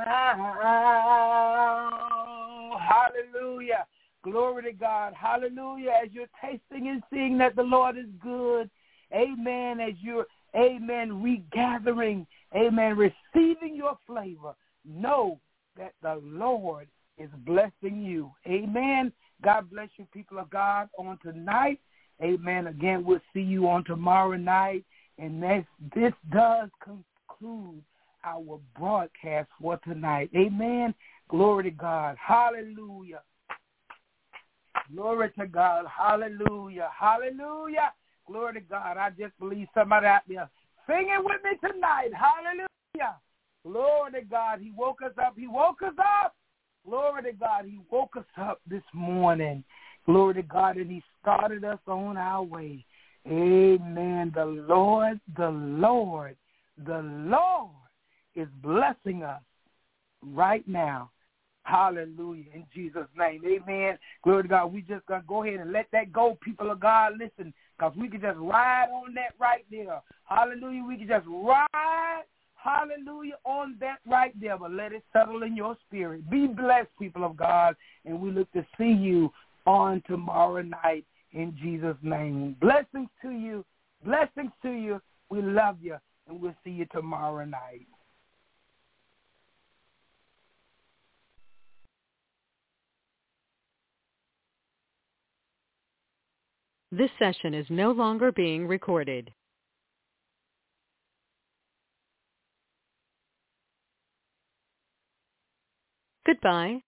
now. Hallelujah. Glory to God. Hallelujah. As you're tasting and seeing that the Lord is good, amen, as you're, amen, regathering, amen, receiving your flavor, know that the Lord is blessing you. Amen. God bless you, people of God, on tonight. Amen. Again, we'll see you on tomorrow night. And this does conclude our broadcast for tonight. Amen. Glory to God. Hallelujah. Glory to God. Hallelujah. Hallelujah. Glory to God. I just believe somebody out there singing with me tonight. Hallelujah. Glory to God. He woke us up. He woke us up. Glory to God. He woke us up this morning. Glory to God. And he started us on our way. Amen. The Lord is blessing us right now. Hallelujah. In Jesus' name. Amen. Glory to God. We just going to go ahead and let that go, people of God. Listen, because we can just ride on that right there. Hallelujah. We can just ride, hallelujah, on that right there. But let it settle in your spirit. Be blessed, people of God. And we look to see you on tomorrow night in Jesus' name. Blessings to you. Blessings to you. We love you. And we'll see you tomorrow night. This session is no longer being recorded. Goodbye.